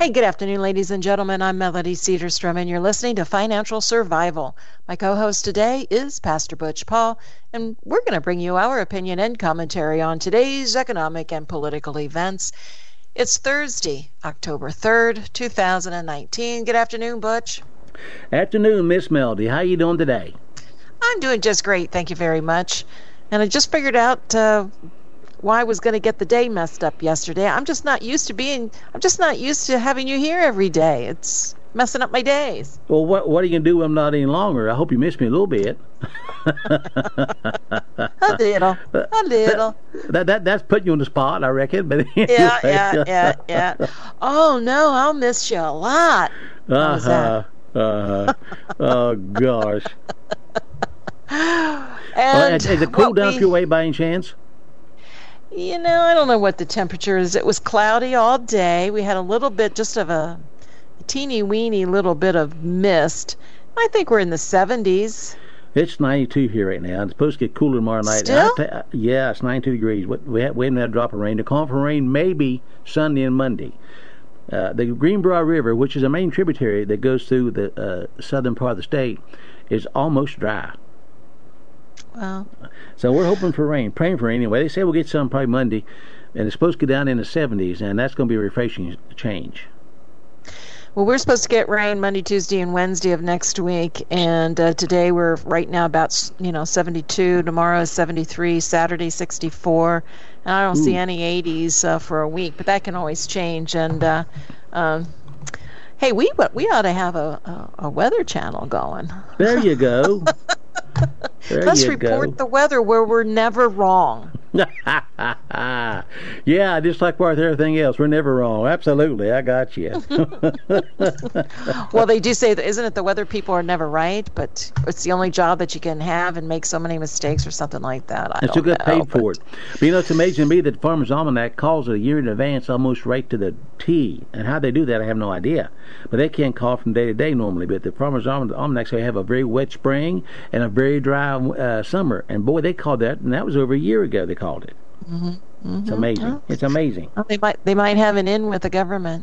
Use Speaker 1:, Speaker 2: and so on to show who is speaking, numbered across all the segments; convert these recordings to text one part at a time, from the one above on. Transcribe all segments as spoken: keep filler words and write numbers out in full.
Speaker 1: Hey, good afternoon, ladies and gentlemen. I'm Melody Cedarstrom, and you're listening to Financial Survival. My co-host today is Pastor Butch Paul, and we're going to bring you our opinion and commentary on today's economic and political events. It's Thursday, October third, two thousand nineteen. Good afternoon, Butch.
Speaker 2: Afternoon, Miss Melody. How you doing today?
Speaker 1: I'm doing just great, thank you very much. And I just figured out uh, why I was going to get the day messed up yesterday. I'm just not used to being, I'm just not used to having you here every day. It's messing up my days.
Speaker 2: Well, what what are you going to do when I'm not any longer? I hope you miss me a little bit.
Speaker 1: a little, a little.
Speaker 2: That, that, that That's putting you on the spot, I reckon. But anyway.
Speaker 1: Yeah, yeah, yeah, yeah. Oh, no, I'll miss you a lot. How's
Speaker 2: uh-huh, that? Uh-huh. Oh, gosh.
Speaker 1: And
Speaker 2: well, has, has it cooled down we, your way by any chance?
Speaker 1: You know, I don't know what the temperature is. It was cloudy all day. We had a little bit, just of a, a teeny weeny little bit of mist. I think we're in the seventies.
Speaker 2: It's ninety-two here right now. It's supposed to get cooler tomorrow night.
Speaker 1: Still?
Speaker 2: Ta- yeah, it's ninety-two degrees. We haven't had a drop of rain. The call for rain maybe Sunday and Monday. Uh, the Greenbrier River, which is a main tributary that goes through the uh, southern part of the state, is almost dry.
Speaker 1: Wow.
Speaker 2: So we're hoping for rain, praying for rain anyway. They say we'll get some probably Monday, and it's supposed to go down in the seventies, and that's going to be a refreshing change.
Speaker 1: Well, we're supposed to get rain Monday, Tuesday, and Wednesday of next week, and uh, today we're right now about, you know, seventy-two. Tomorrow is seventy-three. Saturday, sixty-four. And I don't Ooh. see any eighties uh, for a week, but that can always change. And uh, um, hey, we we ought to have a, a, a weather channel going.
Speaker 2: There you go. There
Speaker 1: Let's
Speaker 2: you
Speaker 1: report
Speaker 2: go.
Speaker 1: the weather where we're never wrong.
Speaker 2: Yeah, just like with everything else, we're never wrong. Absolutely, I got you.
Speaker 1: Well, they do say that, isn't it, the weather people are never right, but it's the only job that you can have and make so many mistakes or something like that. I
Speaker 2: and still
Speaker 1: don't
Speaker 2: get
Speaker 1: know,
Speaker 2: paid for
Speaker 1: but...
Speaker 2: it. But you know, it's amazing to me that the Farmer's Almanac calls it a year in advance, almost right to the T. And how they do that, I have no idea. But they can't call from day to day normally. But the Farmer's Almanac say have a very wet spring and a very dry uh, summer. And boy, they called that, and that was over a year ago they called it.
Speaker 1: Mm-hmm. Mm-hmm.
Speaker 2: It's amazing. Oh. It's amazing.
Speaker 1: Well, they might they might have an in with the government.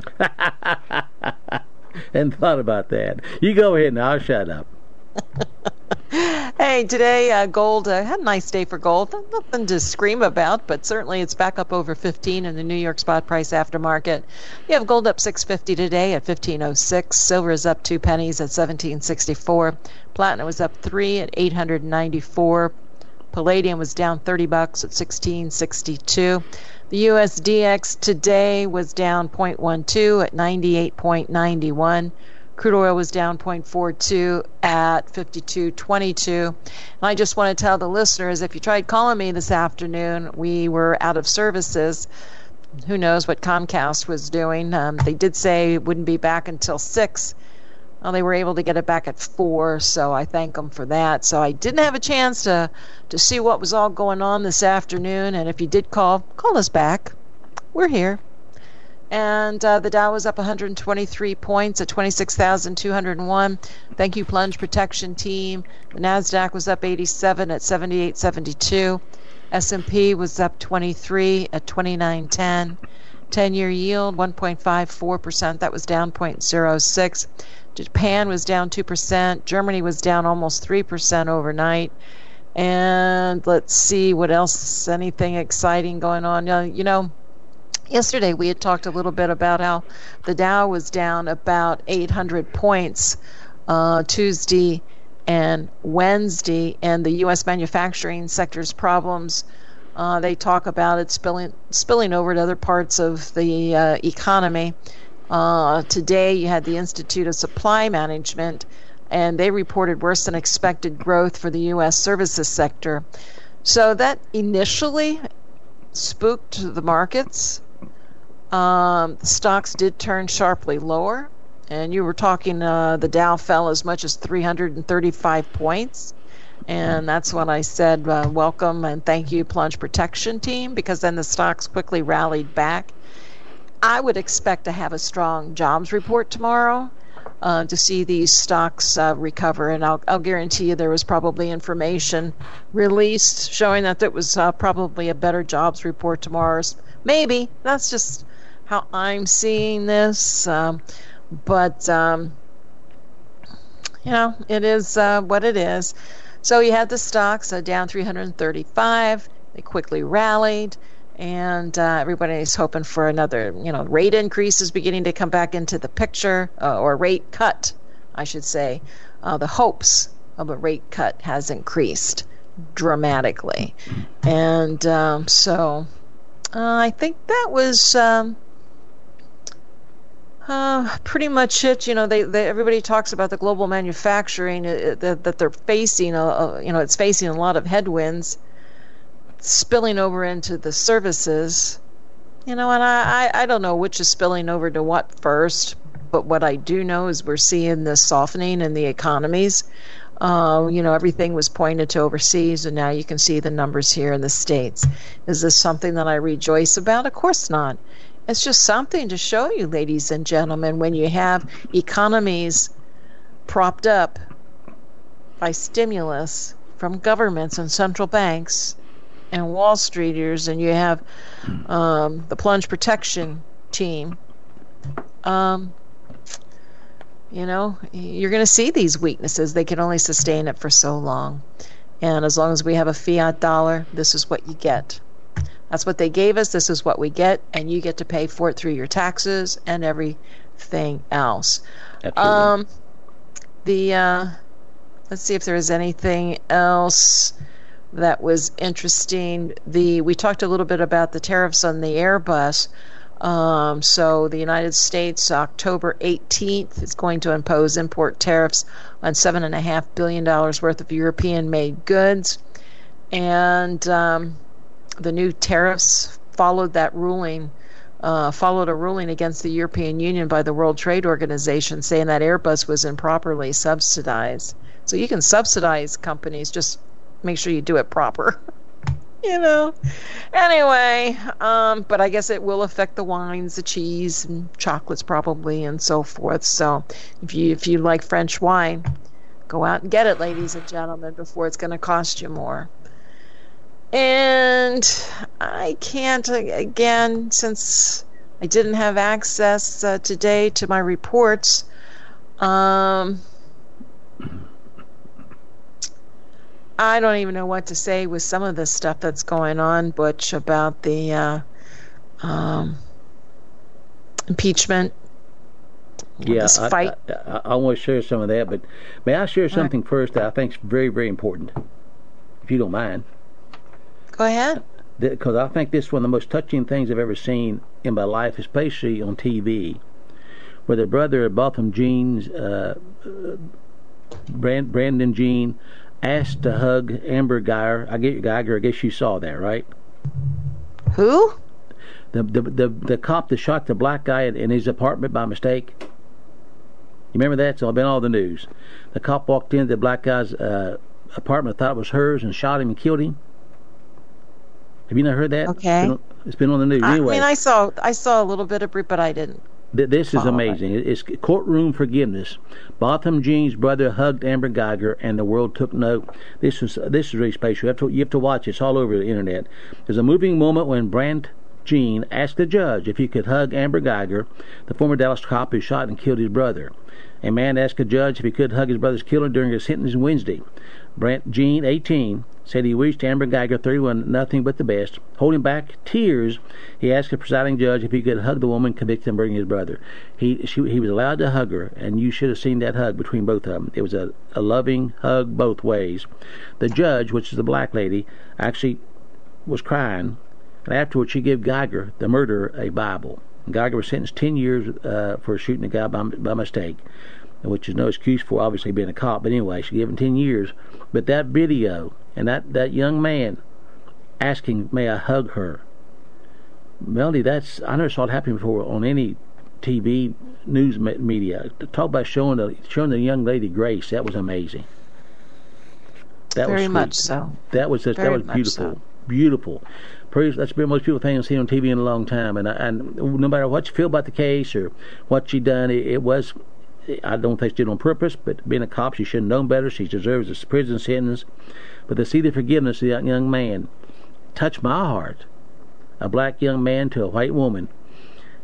Speaker 2: Hadn't thought about that. You go ahead now. I'll shut up.
Speaker 1: Hey, today uh, gold uh, had a nice day for gold. Nothing to scream about, but certainly it's back up over fifteen in the New York spot price aftermarket. You have gold up six fifty today at fifteen oh six. Silver is up two pennies at seventeen sixty-four. Platinum was up three at eight hundred ninety-four. Palladium was down thirty bucks at sixteen sixty-two. The U S D X today was down zero point one two at ninety-eight point nine one. Crude oil was down zero point four two at fifty-two twenty-two. And I just want to tell the listeners, if you tried calling me this afternoon, we were out of services. Who knows what Comcast was doing. Um, they did say it wouldn't be back until six. Well, they were able to get it back at four, so I thank them for that. So I didn't have a chance to, to see what was all going on this afternoon, and if you did call, call us back. We're here. And uh, the Dow was up one hundred twenty-three points at twenty-six thousand two hundred one. Thank you, Plunge Protection Team. The NASDAQ was up eighty-seven at seventy-eight seventy-two. S and P was up twenty-three at twenty-nine ten. ten-year yield, one point five four percent. That was down zero point zero six. Japan was down two percent. Germany was down almost three percent overnight. And let's see what else, anything exciting going on. Uh, you know, yesterday we had talked a little bit about how the Dow was down about eight hundred points uh, Tuesday and Wednesday, and the U S manufacturing sector's problems. Uh, they talk about it spilling spilling over to other parts of the uh, economy. Uh, today, you had the Institute of Supply Management, and they reported worse than expected growth for the U S services sector. So that initially spooked the markets. Um, the stocks did turn sharply lower, and you were talking uh, the Dow fell as much as three hundred thirty-five points. And that's when I said, uh, welcome and thank you, Plunge Protection Team, because then the stocks quickly rallied back. I would expect to have a strong jobs report tomorrow uh, to see these stocks uh, recover. And I'll, I'll guarantee you there was probably information released showing that it was uh, probably a better jobs report tomorrow. Maybe. That's just how I'm seeing this, um, but um, you know, it is uh, what it is. So you had the stocks uh, down three hundred thirty-five. They quickly rallied, and uh, everybody's hoping for another, you know, rate increase is beginning to come back into the picture, uh, or rate cut, I should say. Uh, the hopes of a rate cut has increased dramatically, and um, so uh, I think that was um, uh, pretty much it. You know, they, they everybody talks about the global manufacturing uh, that, that they're facing. A, a, you know, it's facing a lot of headwinds, spilling over into the services. You know, and I, I, I don't know which is spilling over to what first. But what I do know is we're seeing this softening in the economies. Uh, you know, everything was pointed to overseas, and now you can see the numbers here in the States. Is this something that I rejoice about? Of course not. It's just something to show you, ladies and gentlemen, when you have economies propped up by stimulus from governments and central banks and Wall Streeters, and you have um, the plunge protection team. Um, You know, you're going to see these weaknesses. They can only sustain it for so long. And as long as we have a fiat dollar, this is what you get. That's what they gave us. This is what we get. And you get to pay for it through your taxes and everything else.
Speaker 2: Absolutely.
Speaker 1: Um, the uh, let's see if there is anything else that was interesting. The we talked a little bit about the tariffs on the Airbus. Um, so the United States, October eighteenth, is going to impose import tariffs on seven and a half billion dollars worth of European-made goods, and um, the new tariffs followed that ruling, uh, followed a ruling against the European Union by the World Trade Organization, saying that Airbus was improperly subsidized. So you can subsidize companies, just make sure you do it proper. You know, anyway, um, but I guess it will affect the wines, the cheese, and chocolates probably, and so forth. So if you if you like French wine, go out and get it, ladies and gentlemen, before it's going to cost you more. And I can't, again, since I didn't have access uh, today to my reports, um... I don't even know what to say with some of the stuff that's going on, Butch, about the uh, um, impeachment.
Speaker 2: Yeah,
Speaker 1: this fight.
Speaker 2: I, I, I want to share some of that, but may I share something right. first that I think is very, very important, if you don't mind?
Speaker 1: Go ahead.
Speaker 2: Because I think this is one of the most touching things I've ever seen in my life, especially on T V, where the brother of Botham Jean's, uh, Brand, Brandon Jean, asked to hug Amber Geiger. I get Geiger. I guess you saw that, right?
Speaker 1: Who?
Speaker 2: The the the, the cop that shot the black guy in, in his apartment by mistake. You remember that? It's all been all the news. The cop walked into the black guy's uh, apartment, thought it was hers, and shot him and killed him. Have you not heard that?
Speaker 1: Okay.
Speaker 2: It's been on, it's been on the news.
Speaker 1: I
Speaker 2: anyway,
Speaker 1: mean, I saw I saw a little bit of it, but I didn't.
Speaker 2: This is amazing. It. It's courtroom forgiveness. Botham Jean's brother hugged Amber Geiger, and the world took note. This is this is really special. You have to you have to watch. It's all over the internet. There's a moving moment when Brant Jean asked the judge if he could hug Amber Geiger, the former Dallas cop who shot and killed his brother. A man asked a judge if he could hug his brother's killer during his sentencing Wednesday. Brant Jean, eighteen, said he wished Amber Geiger, thirty-one, nothing but the best. Holding back tears, he asked the presiding judge if he could hug the woman convicted of murdering his brother. He she, he was allowed to hug her, and you should have seen that hug between both of them. It was a, a loving hug both ways. The judge, which is the black lady, actually was crying, and afterwards she gave Geiger, the murderer, a Bible. Geiger was sentenced ten years uh, for shooting a guy by, by mistake, which is no excuse for obviously being a cop. But anyway, she gave him ten years. But that video and that, that young man asking, may I hug her? Melody, that's, I never saw it happen before on any T V news media. Talk about showing the, showing the young lady grace. That was amazing. That
Speaker 1: Very
Speaker 2: was
Speaker 1: much so.
Speaker 2: That was just, that was beautiful. So. Beautiful. That's been most beautiful thing I've seen on T V in a long time. And, I, and no matter what you feel about the case or what she done, it, it was, I don't think she did it on purpose, but being a cop, she should have known better. She deserves a prison sentence. But to see the forgiveness of that young man touch my heart, a black young man to a white woman,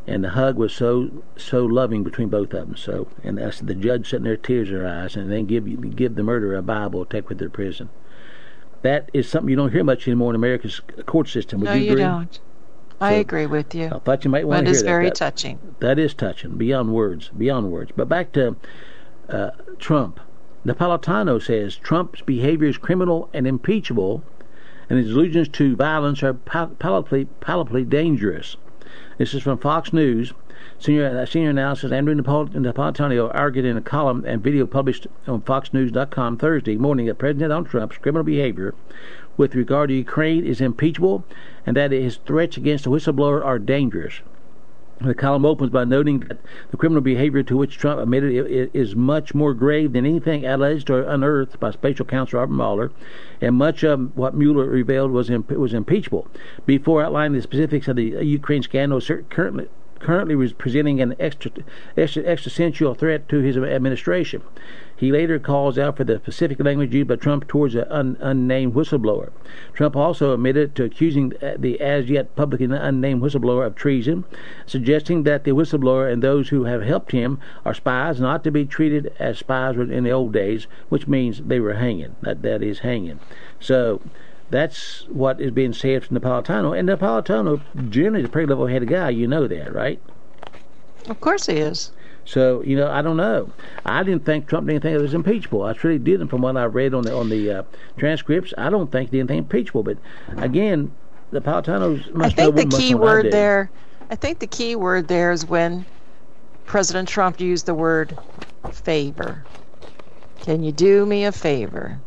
Speaker 2: and the hug was so so loving between both of them. So, and that's the judge sitting there, tears in her eyes, and then give you give the murderer a Bible to take with her to prison. That is something you don't hear much anymore in America's court system. Would
Speaker 1: no,
Speaker 2: you
Speaker 1: you
Speaker 2: agree?
Speaker 1: don't. I
Speaker 2: So,
Speaker 1: agree with you.
Speaker 2: I thought you might want
Speaker 1: But
Speaker 2: to hear
Speaker 1: it's
Speaker 2: that.
Speaker 1: very
Speaker 2: That-
Speaker 1: touching.
Speaker 2: That is touching, beyond words, beyond words. But back to uh, Trump. Napolitano says Trump's behavior is criminal and impeachable, and his allusions to violence are pal- palpably, palpably dangerous. This is from Fox News. Senior, uh, senior analyst Andrew Napol- Napolitano argued in a column and video published on fox news dot com Thursday morning that President Donald Trump's criminal behavior with regard to Ukraine is impeachable and that his threats against a whistleblower are dangerous. The column opens by noting that the criminal behavior to which Trump admitted is much more grave than anything alleged or unearthed by Special Counsel Robert Mueller, and much of what Mueller revealed was imp- was impeachable. Before outlining the specifics of the Ukraine scandal, currently currently was presenting an extra, extra, existential threat to his administration. He later calls out for the specific language used by Trump towards an un, unnamed whistleblower. Trump also admitted to accusing the as-yet publicly unnamed whistleblower of treason, suggesting that the whistleblower and those who have helped him are spies, not to be treated as spies were in the old days, which means they were hanging. That that is hanging. So that's what is being said from Napolitano. And Napolitano generally is a pretty level-headed guy. You know that, right?
Speaker 1: Of course he is.
Speaker 2: So, you know, I don't know. I didn't think Trump did anything that was impeachable. I truly didn't, from what I read on the on the uh, transcripts. I don't think he did anything impeachable. But again, Napolitano must
Speaker 1: I
Speaker 2: know
Speaker 1: think the
Speaker 2: much
Speaker 1: key
Speaker 2: more than I
Speaker 1: word
Speaker 2: do.
Speaker 1: there. I think the key word there is when President Trump used the word favor. Can you do me a favor?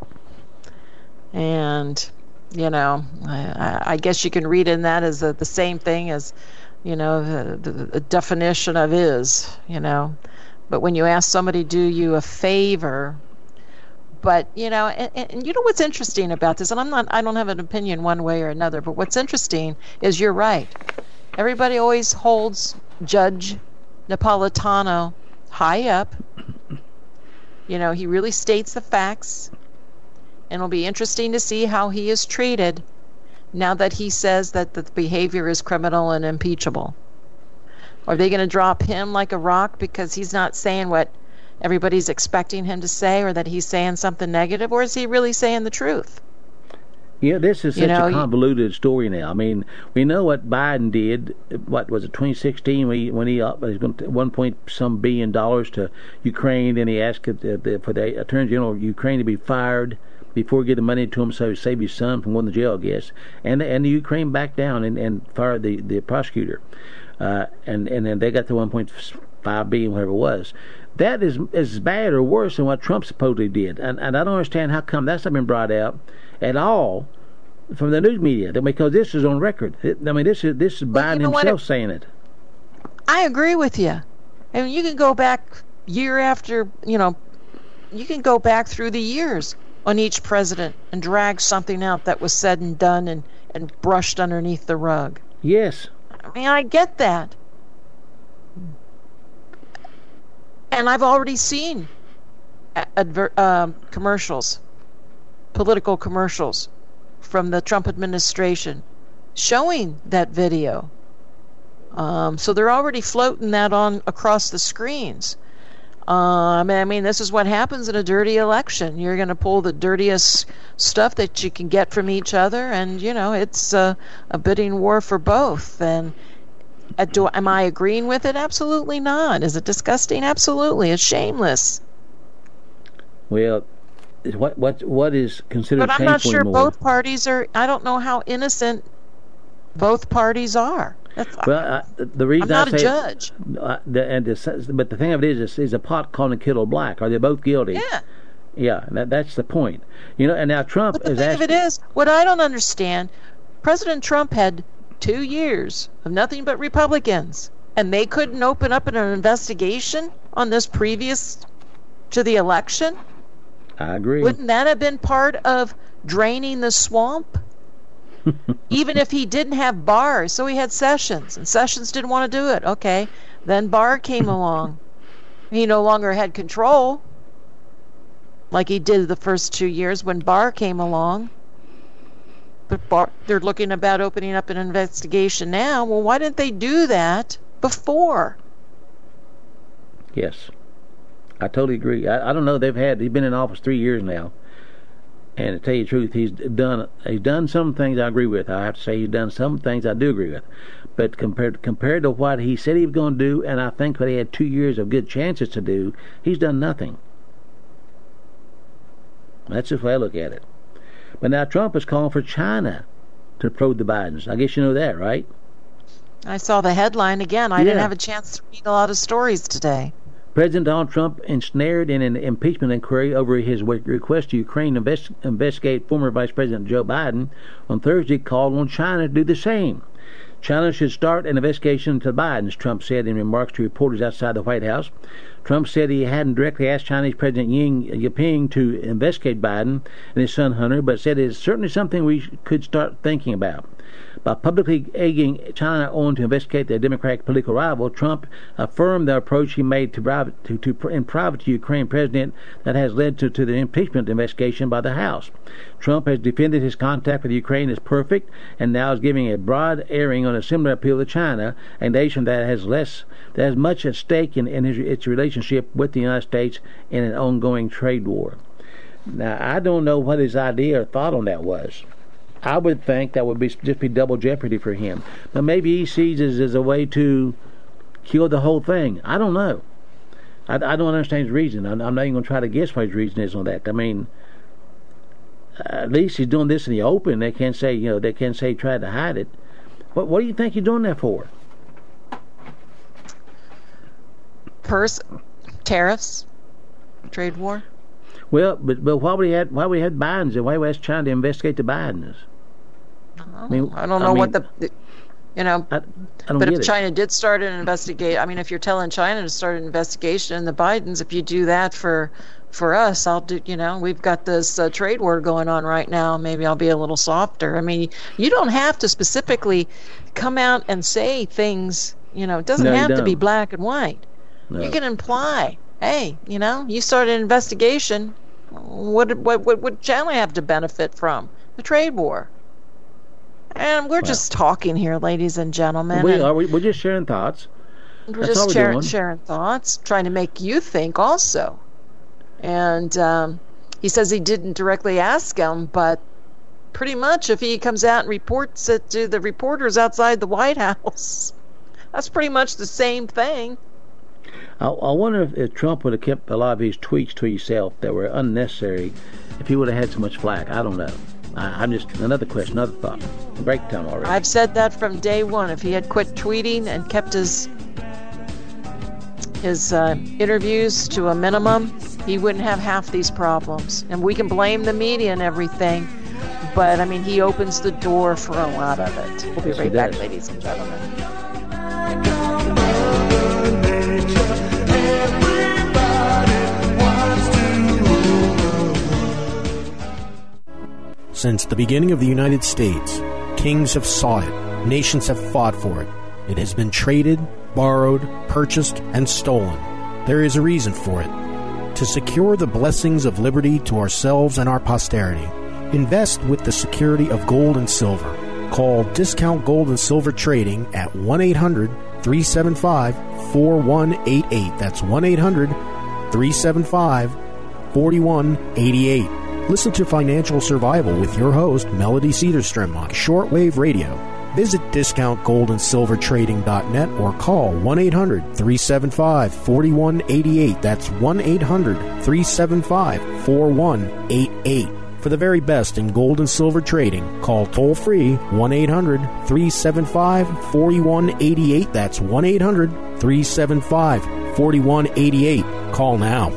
Speaker 1: And, you know, I, I guess you can read in that as a, the same thing as, you know, the, the, the definition of is, you know. But when you ask somebody, do you a favor, but, you know, and, and you know what's interesting about this, and I'm not, I don't have an opinion one way or another, but what's interesting is you're right. Everybody always holds Judge Napolitano high up. You know, he really states the facts. And it'll be interesting to see how he is treated now that he says that the behavior is criminal and impeachable. Are they going to drop him like a rock because he's not saying what everybody's expecting him to say, or that he's saying something negative, or is he really saying the truth?
Speaker 2: Yeah, this is such
Speaker 1: You know,
Speaker 2: a
Speaker 1: you-
Speaker 2: convoluted story now. I mean, we know what Biden did. What was it, twenty sixteen, when he, when he uh, was going to one point some billion dollars to Ukraine, and he asked uh, the, for the Attorney General of Ukraine to be fired before giving money to him so he save his son from going to jail, I guess. And and the Ukraine backed down and, and fired the, the prosecutor. Uh, and, and then they got the one point five billion dollars, whatever it was. That is as bad or worse than what Trump supposedly did. And, and I don't understand how come that's not been brought out at all from the news media, because this is on record. I mean, this is this is
Speaker 1: Well,
Speaker 2: Biden
Speaker 1: you know what?
Speaker 2: himself saying it.
Speaker 1: I agree with you. I mean, you can go back year after, you know, you can go back through the years on each president and drag something out that was said and done and, and brushed underneath the rug.
Speaker 2: Yes.
Speaker 1: I mean, I get that. And I've already seen adver- um, commercials, political commercials from the Trump administration showing that video. Um, so they're already floating that on across the screens. Um, I mean, this is what happens in a dirty election. You're going to pull the dirtiest stuff that you can get from each other, and, you know, it's uh, a bidding war for both. And uh, do, am I agreeing with it? Absolutely not. Is it disgusting? Absolutely. It's shameless.
Speaker 2: Well, what what what is considered
Speaker 1: But I'm not
Speaker 2: shameful
Speaker 1: sure
Speaker 2: anymore?
Speaker 1: both parties are, I don't know how innocent both parties are. That's,
Speaker 2: Well, uh, the reason
Speaker 1: I'm not
Speaker 2: I
Speaker 1: a
Speaker 2: say
Speaker 1: judge.
Speaker 2: Uh, the, and the, but the thing of it is, is, is a pot calling a kettle black. Are they both guilty?
Speaker 1: Yeah.
Speaker 2: Yeah, that, that's the point. You know, and now Trump
Speaker 1: But the
Speaker 2: is
Speaker 1: thing
Speaker 2: asking,
Speaker 1: of it is, what I don't understand, President Trump had two years of nothing but Republicans, and they couldn't open up an investigation on this previous to the election?
Speaker 2: I agree.
Speaker 1: Wouldn't that have been part of draining the swamp? Even if he didn't have Barr, so he had Sessions, and Sessions didn't want to do it. Okay, then Barr came along. He no longer had control, like he did the first two years when Barr came along. But Barr, they're looking about opening up an investigation now. Well, why didn't they do that before.
Speaker 2: Yes, I totally agree. I, I don't know. They've had. He's been in office three years now, and to tell you the truth, he's done. He's done some things I agree with. I have to say he's done some things I do agree with. But compared compared to what he said he was going to do, and I think what he had two years of good chances to do, he's done nothing. That's just the way I look at it. But now Trump is calling for China to probe the Bidens. I guess you know that, right?
Speaker 1: I saw the headline again. I
Speaker 2: yeah.
Speaker 1: didn't have a chance to read a lot of stories today.
Speaker 2: President Donald Trump ensnared in an impeachment inquiry over his request to Ukraine to invest, investigate former Vice President Joe Biden on Thursday called on China to do the same. China should start an investigation into the Bidens, Trump said in remarks to reporters outside the White House. Trump said he hadn't directly asked Chinese President Xi Jinping to investigate Biden and his son Hunter, but said it is certainly something we could start thinking about. By publicly egging China on to investigate their Democratic political rival, Trump affirmed the approach he made to, private, to, to in private to Ukraine president that has led to, to the impeachment investigation by the House. Trump has defended his contact with Ukraine as perfect and now is giving a broad airing on a similar appeal to China, a nation that has less that has much at stake in, in his, its relationship with the United States in an ongoing trade war. Now, I don't know what his idea or thought on that was. I would think that would be just be double jeopardy for him. But maybe he sees it as a way to kill the whole thing. I don't know. I, I don't understand his reason. I'm, I'm not even going to try to guess what his reason is on that. I mean, at least he's doing this in the open. They can't say, you know, they can't say he tried to hide it. What, what do you think he's doing that for?
Speaker 1: Pers- tariffs, trade war.
Speaker 2: Well, but but why would he had why would he had Bidens and why was China to investigate the Bidens?
Speaker 1: I, mean, I don't know I mean, what the, you know,
Speaker 2: I, I don't
Speaker 1: but
Speaker 2: get
Speaker 1: if
Speaker 2: it.
Speaker 1: China did start an investigation, I mean, if you're telling China to start an investigation in the Bidens, if you do that for for us, I'll do, you know, we've got this uh, trade war going on right now. Maybe I'll be a little softer. I mean, you don't have to specifically come out and say things, you know, it doesn't
Speaker 2: no,
Speaker 1: have to be black and white. No. You can imply, hey, you know, you started an investigation. What what what would China have to benefit from? The trade war. And we're well, just talking here, ladies and gentlemen.
Speaker 2: We
Speaker 1: and
Speaker 2: are. We're just sharing thoughts.
Speaker 1: We're
Speaker 2: That's
Speaker 1: just
Speaker 2: we're
Speaker 1: sharing,
Speaker 2: doing.
Speaker 1: sharing thoughts, trying to make you think also. And um, he says he didn't directly ask him, but pretty much if he comes out and reports it to the reporters outside the White House, that's pretty much the same thing.
Speaker 2: I, I wonder if, if Trump would have kept a lot of his tweets to himself that were unnecessary, if he would have had so much flack. I don't know. I, I'm just, another question, another thought. Break time already.
Speaker 1: I've said that from day one. If he had quit tweeting and kept his his uh, interviews to a minimum, he wouldn't have half these problems. And we can blame the media and everything, but I mean, he opens the door for a lot of it. We'll be
Speaker 2: yes,
Speaker 1: right back, ladies and gentlemen.
Speaker 3: Since the beginning of the United States, kings have sought it, nations have fought for it. It has been traded, borrowed, purchased, and stolen. There is a reason for it. To secure the blessings of liberty to ourselves and our posterity, invest with the security of gold and silver. Call Discount Gold and Silver Trading at one eight hundred three seven five four one eight eight. That's one eight hundred three seven five four one eight eight. Listen to Financial Survival with your host, Melody Cedarstrom, on shortwave radio. Visit discount gold and silver trading dot net or call one eight hundred three seven five four one eight eight. That's one eight hundred three seven five four one eight eight. For the very best in gold and silver trading, call toll-free one eight hundred three seven five four one eight eight. That's one eight hundred three seven five four one eight eight. Call now.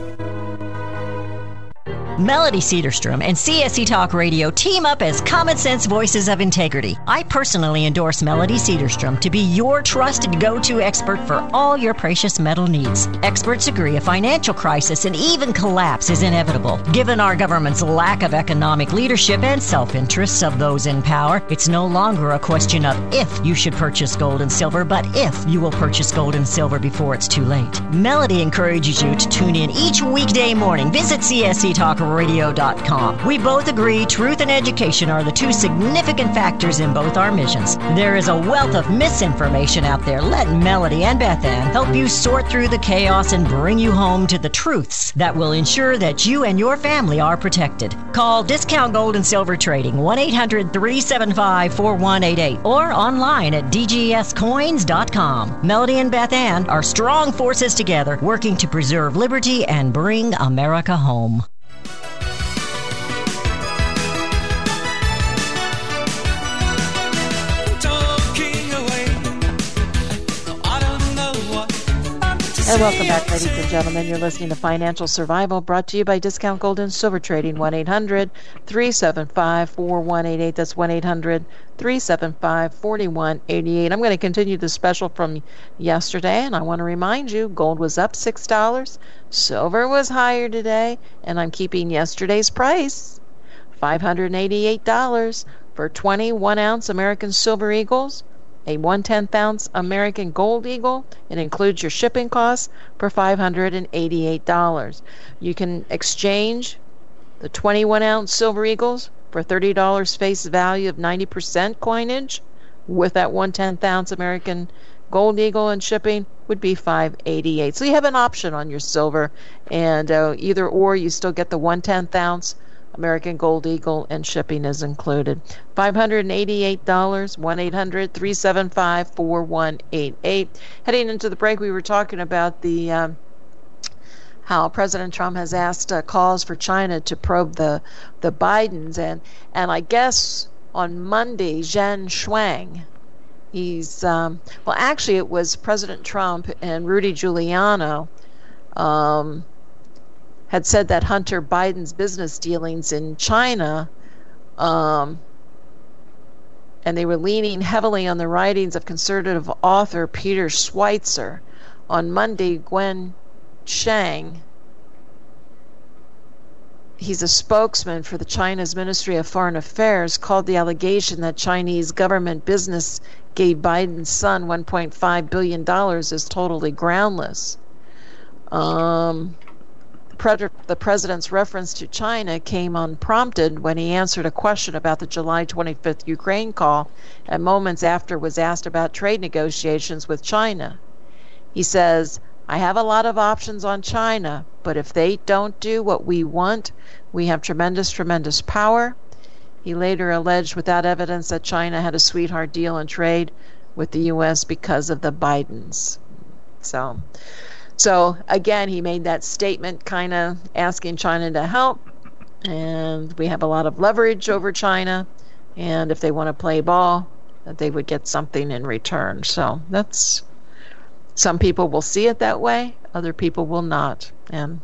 Speaker 4: Melody Cedarstrom and C S C Talk Radio team up as common sense voices of integrity. I personally endorse Melody Cedarstrom to be your trusted go-to expert for all your precious metal needs. Experts agree a financial crisis and even collapse is inevitable. Given our government's lack of economic leadership and self-interests of those in power, it's no longer a question of if you should purchase gold and silver, but if you will purchase gold and silver before it's too late. Melody encourages you to tune in each weekday morning. Visit C S C Talk radio dot com. We both agree truth and education are the two significant factors in both our missions. There is a wealth of misinformation out there. Let Melody and Beth Ann help you sort through the chaos and bring you home to the truths that will ensure that you and your family are protected. Call Discount Gold and Silver Trading, one eight hundred three seven five four one eight eight, or online at d g s coins dot com. Melody and Beth Ann are strong forces together, working to preserve liberty and bring America home.
Speaker 1: And welcome back, ladies and gentlemen. You're listening to Financial Survival, brought to you by Discount Gold and Silver Trading, one eight hundred three seven five four one eight eight. That's one eight hundred three seven five four one eight eight. I'm going to continue the special from yesterday, and I want to remind you, gold was up six dollars, silver was higher today, and I'm keeping yesterday's price, five hundred eighty-eight dollars for twenty-one ounce American Silver Eagles, a one tenth ounce American Gold Eagle. It includes your shipping costs for five hundred eighty-eight dollars. You can exchange the twenty-one ounce Silver Eagles for thirty dollars face value of ninety percent coinage with that one tenth ounce American Gold Eagle, and shipping would be five hundred eighty-eight dollars. So you have an option on your silver, and uh, either or you still get the one tenth ounce American Gold Eagle, and shipping is included. five hundred eighty-eight dollars, one eight hundred three seven five four one eight eight. Heading into the break, we were talking about the um, how President Trump has asked uh, calls for China to probe the the Bidens, and and I guess on Monday, Zhen Shuang, he's um, well, actually it was President Trump and Rudy Giuliani. Um, had said that Hunter Biden's business dealings in China, um, and they were leaning heavily on the writings of conservative author Peter Schweizer. On Monday, Gwen Shang, he's a spokesman for the China's Ministry of Foreign Affairs, called the allegation that Chinese government business gave Biden's son one point five billion dollars as totally groundless. Um... The president's reference to China came unprompted when he answered a question about the July twenty-fifth Ukraine call, and moments after was asked about trade negotiations with China. He says, "I have a lot of options on China, but if they don't do what we want, we have tremendous, tremendous power." He later alleged without evidence that China had a sweetheart deal in trade with the U S because of the Bidens. So... So, again, he made that statement kind of asking China to help, and we have a lot of leverage over China, and if they want to play ball, that they would get something in return. So that's, some people will see it that way, other people will not. And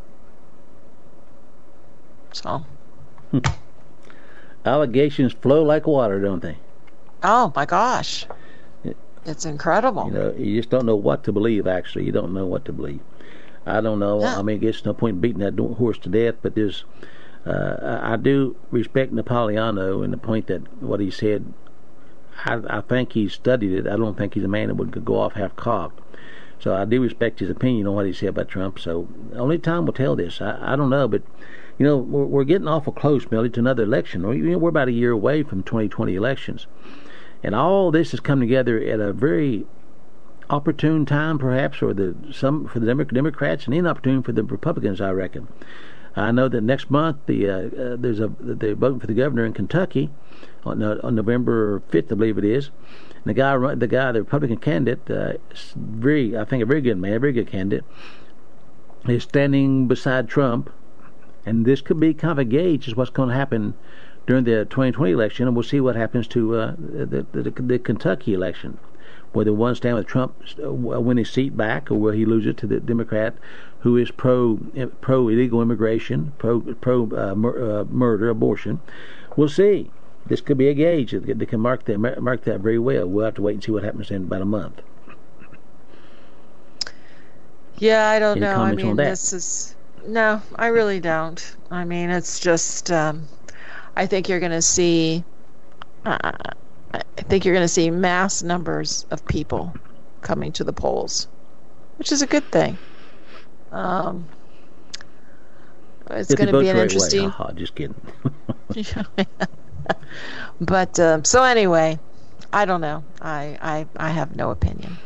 Speaker 1: so.
Speaker 2: Allegations flow like water, don't they?
Speaker 1: Oh, my gosh. It's incredible.
Speaker 2: You know, you just don't know what to believe, actually. You don't know what to believe. I don't know. Yeah. I mean, it's no point beating that horse to death, but there's, uh, I do respect Napoleano and the point that what he said, I, I think he studied it. I don't think he's a man that would go off half-cocked. So I do respect his opinion on what he said about Trump. So only time will tell this. I, I don't know, but, you know, we're, we're getting awful close, Millie, to another election. We're, you know, we're about a year away from twenty twenty elections. And all this has come together at a very opportune time, perhaps, for the some for the Democrats and inopportune for the Republicans, I reckon. I know that next month the uh, uh, there's a they're voting for the governor in Kentucky on, uh, on November fifth, I believe it is. And the guy, the guy, the Republican candidate, uh, very I think a very good man, a very good candidate, is standing beside Trump, and this could be kind of a gauge as what's going to happen during the twenty twenty election, and we'll see what happens to uh, the, the the Kentucky election, whether one stand with Trump win his seat back, or will he lose it to the Democrat who is pro pro illegal immigration, pro pro uh, mur- uh, murder, abortion. We'll see. This could be a gauge that can mark that mark that very well. We'll have to wait and see what happens in about a month.
Speaker 1: Yeah, I don't
Speaker 2: Any
Speaker 1: know. I mean,
Speaker 2: that?
Speaker 1: this is no, I really don't. I mean, it's just. Um, I think you're going to see. Uh, I think you're going to see mass numbers of people coming to the polls, which is a good thing. Um, it's going to be an
Speaker 2: right
Speaker 1: interesting.
Speaker 2: Oh, just kidding.
Speaker 1: But uh, so anyway, I don't know. I, I I have no opinion.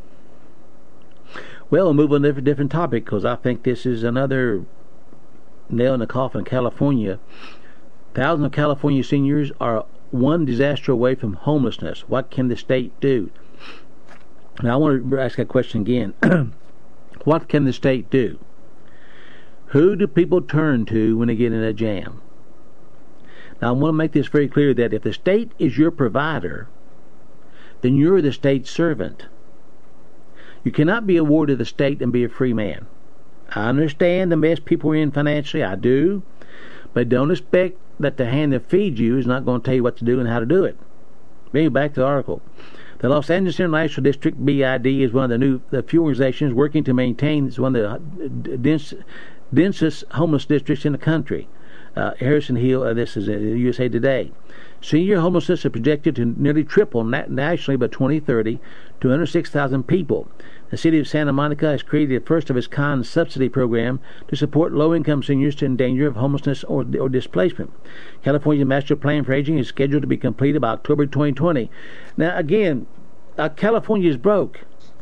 Speaker 2: Well, we'll move on to a different topic because I think this is another nail in the coffin in California. Thousands of California seniors are one disaster away from homelessness. What can the state do? Now, I want to ask that question again. What can the state do? Who do people turn to when they get in a jam? Now, I want to make this very clear that if the state is your provider, then you're the state's servant. You cannot be a ward of the state and be a free man. I understand the mess people are in financially. I do. But don't expect that the hand that feeds you is not going to tell you what to do and how to do it. Maybe back to the article. The Los Angeles International District, B I D, is one of the new the few organizations working to maintain it's one of the dense, densest homeless districts in the country. Uh, Harrison Hill, uh, this is uh, U S A Today. Senior homelessness is projected to nearly triple na- nationally by twenty thirty to one hundred six thousand people. The city of Santa Monica has created a first-of-its-kind subsidy program to support low-income seniors in danger of homelessness or, or displacement. California's Master Plan for Aging is scheduled to be completed by October twenty twenty. Now, again, uh, California is broke.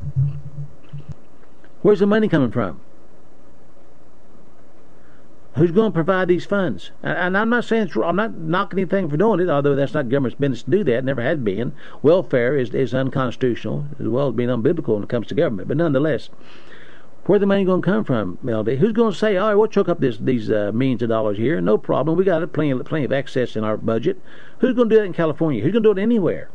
Speaker 2: Where's the money coming from? Who's going to provide these funds? And I'm not saying it's, I'm not knocking anything for doing it, although that's not government's business to do that. Never has been. Welfare is, is unconstitutional, as well as being unbiblical when it comes to government. But nonetheless, where's the money going to come from, Melody? Who's going to say, all right, we'll choke up this, these uh, millions of dollars here? No problem. We got it, plenty, plenty of excess in our budget. Who's going to do that in California? Who's going to do it anywhere?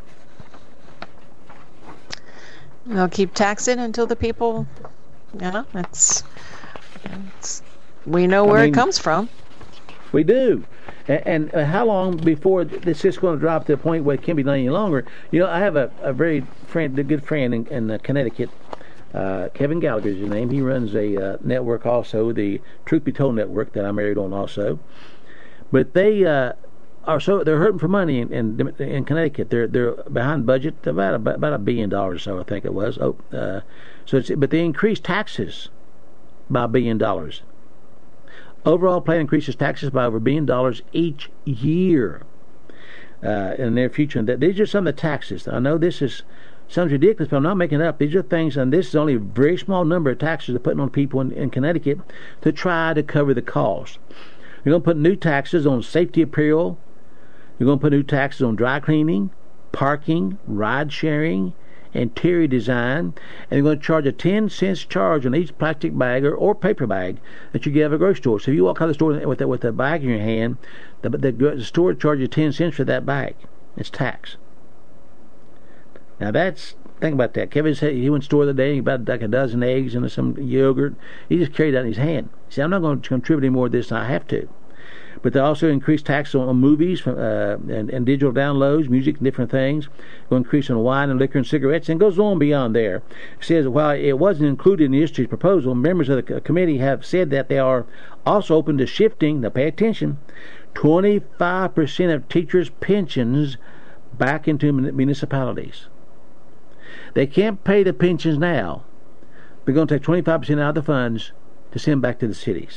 Speaker 1: They'll keep taxing until the people, you know, it's... it's we know where I mean, it comes from.
Speaker 2: We do. And, and uh, how long before this is going to drop to a point where it can't be done any longer? You know, I have a, a very friend, a good friend in, in uh, Connecticut. Uh, Kevin Gallagher is his name. He runs a uh, network also, the Truth Be Told network that I married on also. But they uh, are so they're hurting for money in, in in Connecticut. They're they're behind budget about about, about a billion dollars or so, I think it was. Oh, uh, so it's, but they increased taxes by a billion dollars. Overall plan increases taxes by over a billion dollars each year uh, in the near future. And that, these are some of the taxes. I know this is sounds ridiculous, but I'm not making it up. These are things, and this is only a very small number of taxes they're putting on people in, in Connecticut to try to cover the cost. You're going to put new taxes on safety apparel. You're going to put new taxes on dry cleaning, parking, ride sharing, interior design, and they're going to charge a ten cents charge on each plastic bag or, or paper bag that you get at a grocery store. So if you walk out of the store with a, with a bag in your hand, the, the, the store charges ten cents for that bag. It's tax. Now that's, think about that. Kevin said he went to the store the other day and he bought like a dozen eggs and some yogurt. He just carried that in his hand. See, I'm not going to contribute any more of this than I have to. But they also increase tax on, on movies uh, and, and digital downloads, music and different things. They'll increase on wine and liquor and cigarettes, and goes on beyond there. It says while it wasn't included in the industry's proposal, members of the committee have said that they are also open to shifting, now pay attention, twenty-five percent of teachers' pensions back into municipalities. They can't pay the pensions now. They're going to take twenty-five percent out of the funds to send back to the cities.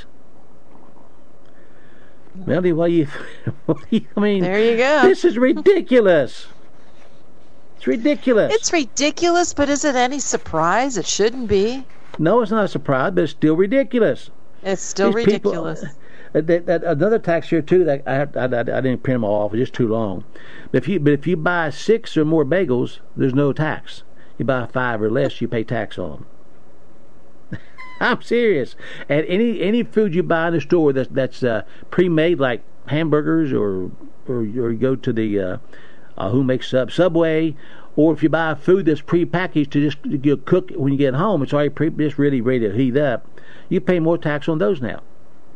Speaker 2: Melody, what do you, what do you, I mean,
Speaker 1: there you go.
Speaker 2: This is ridiculous. It's ridiculous.
Speaker 1: It's ridiculous, but is it any surprise? It shouldn't be.
Speaker 2: No, it's not a surprise, but it's still ridiculous.
Speaker 1: It's still These ridiculous.
Speaker 2: People, uh, that, that, another tax here too. That I, I, I, I didn't print them all off; it's just too long. But if you but if you buy six or more bagels, there's no tax. You buy five or less, you pay tax on them. I'm serious. And any any food you buy in the store that's that's uh, pre-made, like hamburgers, or or, or you go to the uh, uh, who makes up Subway, or if you buy food that's pre-packaged to just you cook when you get home, it's already pre- just really ready to heat up. You pay more tax on those now.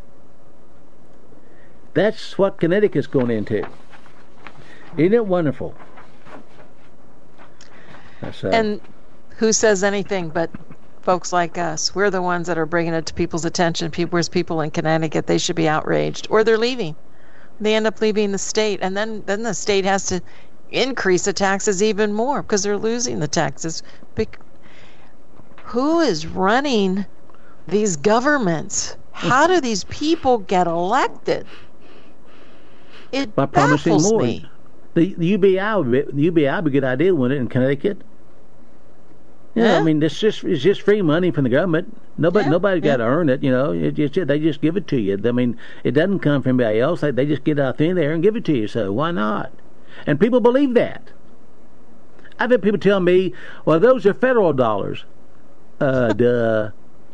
Speaker 2: That's what Connecticut's going into. Isn't it wonderful? That's, uh,
Speaker 1: and who says anything but folks like us? We're the ones that are bringing it to people's attention. People, where's people in Connecticut? They should be outraged, or they're leaving. They end up leaving the state, and then then the state has to increase the taxes even more because they're losing the taxes. Who is running these governments? How do these people get elected? It
Speaker 2: By promising
Speaker 1: baffles
Speaker 2: more.
Speaker 1: me.
Speaker 2: The, the U B I would be, the U B I would be a good idea, wouldn't it, in Connecticut? Yeah,
Speaker 1: Yeah.
Speaker 2: I mean, it's just it's just free money from the government. Nobody
Speaker 1: Yeah,
Speaker 2: nobody's got to
Speaker 1: yeah.
Speaker 2: earn it. You know, it just they just give it to you. I mean, it doesn't come from anybody else. They, they just get out thin there and give it to you. So why not? And people believe that. I've had people tell me, "Well, those are federal dollars." Uh, duh.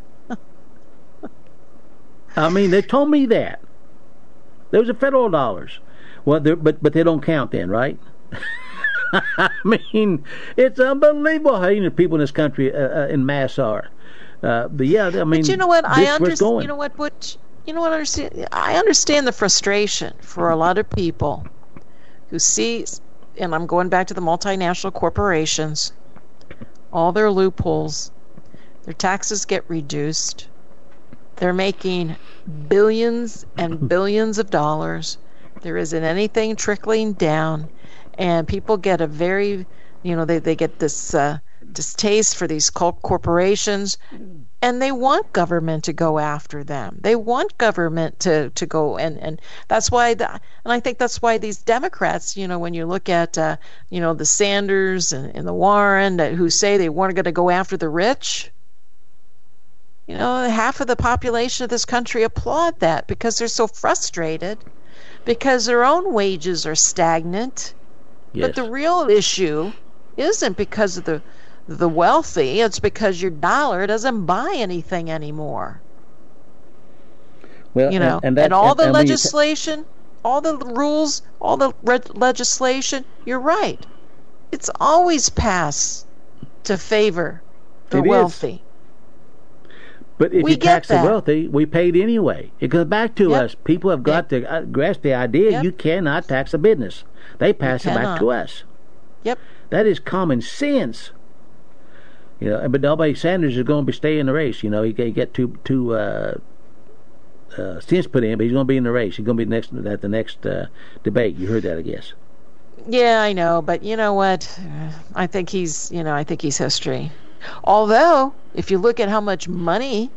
Speaker 2: I mean, they told me that those are federal dollars. Well, but but they don't count then, right? I mean, it's unbelievable how you know, people in this country uh, uh, in mass are. Uh, but yeah, I mean,
Speaker 1: But you know what?
Speaker 2: this
Speaker 1: I
Speaker 2: is where it's
Speaker 1: understand.
Speaker 2: going.
Speaker 1: You know what? What? You know what? I understand. I understand the frustration for a lot of people who see, and I'm going back to the multinational corporations, all their loopholes, their taxes get reduced, they're making billions and billions of dollars. There isn't anything trickling down, and people get a very, you know, they, they get this uh, distaste for these cult corporations, and they want government to go after them. They want government to, to go, and, and that's why, the, and I think that's why these Democrats, you know, when you look at, uh, you know, the Sanders and, and the Warren, uh, who say they weren't going to go after the rich, you know, half of the population of this country applaud that because they're so frustrated because their own wages are stagnant.
Speaker 2: Yes.
Speaker 1: But the real issue isn't because of the the wealthy, it's because your dollar doesn't buy anything anymore.
Speaker 2: Well,
Speaker 1: You know,
Speaker 2: and, and, that,
Speaker 1: and all
Speaker 2: and,
Speaker 1: the
Speaker 2: and when you
Speaker 1: legislation, all the rules, all the re- legislation, you're right. It's always passed to favor the
Speaker 2: It is.
Speaker 1: wealthy.
Speaker 2: But if
Speaker 1: We
Speaker 2: you
Speaker 1: get
Speaker 2: tax the
Speaker 1: that.
Speaker 2: wealthy, we paid anyway. It goes back to
Speaker 1: Yep.
Speaker 2: us. People have got to uh, grasp the idea
Speaker 1: Yep.
Speaker 2: you cannot tax a business. They pass it back
Speaker 1: cannot.
Speaker 2: to us.
Speaker 1: Yep.
Speaker 2: That is common sense. You know, but nobody Sanders is going to be stay in the race. You know, he, he got two two uh, uh, stints put in, but he's going to be in the race. He's going to be next at the next uh, debate. You heard that, I guess.
Speaker 1: Yeah, I know, but you know what? I think he's, you know, I think he's history. Although, if you look at how much money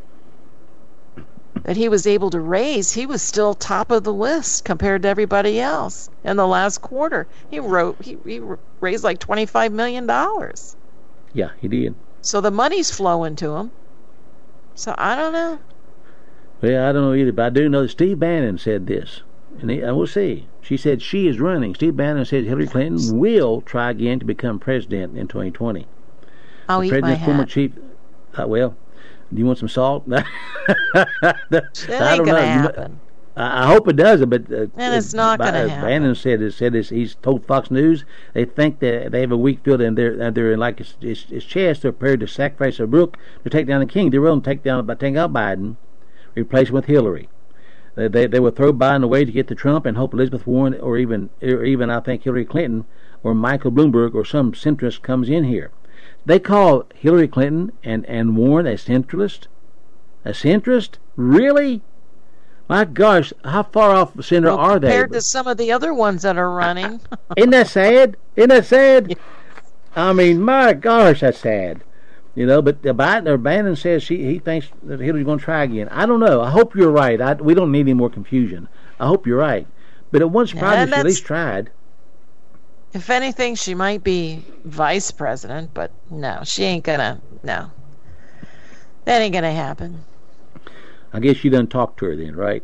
Speaker 1: that he was able to raise, he was still top of the list compared to everybody else. In the last quarter, he wrote he, he raised like twenty-five million dollars.
Speaker 2: Yeah, he did.
Speaker 1: So the money's flowing to him. So I don't know.
Speaker 2: Well, I don't know either, but I do know that Steve Bannon said this, and, he, and we'll see. She said she is running. Steve Bannon said Hillary Clinton will try again to become president in twenty twenty.
Speaker 1: I'll
Speaker 2: the
Speaker 1: eat my
Speaker 2: president's former
Speaker 1: hat.
Speaker 2: chief. Uh, well, do you want some salt?
Speaker 1: That
Speaker 2: I
Speaker 1: ain't
Speaker 2: don't
Speaker 1: gonna
Speaker 2: know.
Speaker 1: happen.
Speaker 2: I I hope it doesn't, but uh,
Speaker 1: And it's not
Speaker 2: uh,
Speaker 1: gonna
Speaker 2: uh,
Speaker 1: happen.
Speaker 2: Bannon said it, said this. He's told Fox News they think that they have a weak field and they're and they're in like his, his, his chest. They're prepared to sacrifice a rook to take down the king. They're willing to take down by taking out Biden, replace him with Hillary. They, they they will throw Biden away to get to Trump and hope Elizabeth Warren or even or even I think Hillary Clinton or Michael Bloomberg or some centrist comes in here. They call Hillary Clinton and and Warren a centralist. A centrist? Really? My gosh, how far off the center
Speaker 1: Well,
Speaker 2: are they?
Speaker 1: compared to some of the other ones that are running.
Speaker 2: Isn't that sad? Isn't that sad? I mean, my gosh, that's sad. You know, but the Biden or Bannon says she he thinks that Hillary's going to try again. I don't know. I hope you're right. I, we don't need any more confusion. I hope you're right. But it wouldn't surprise me
Speaker 1: Yeah,
Speaker 2: if she at
Speaker 1: that's-
Speaker 2: least tried.
Speaker 1: If anything, she might be vice president, but no, she ain't gonna. No, that ain't gonna happen.
Speaker 2: I guess you done talk to her then, right?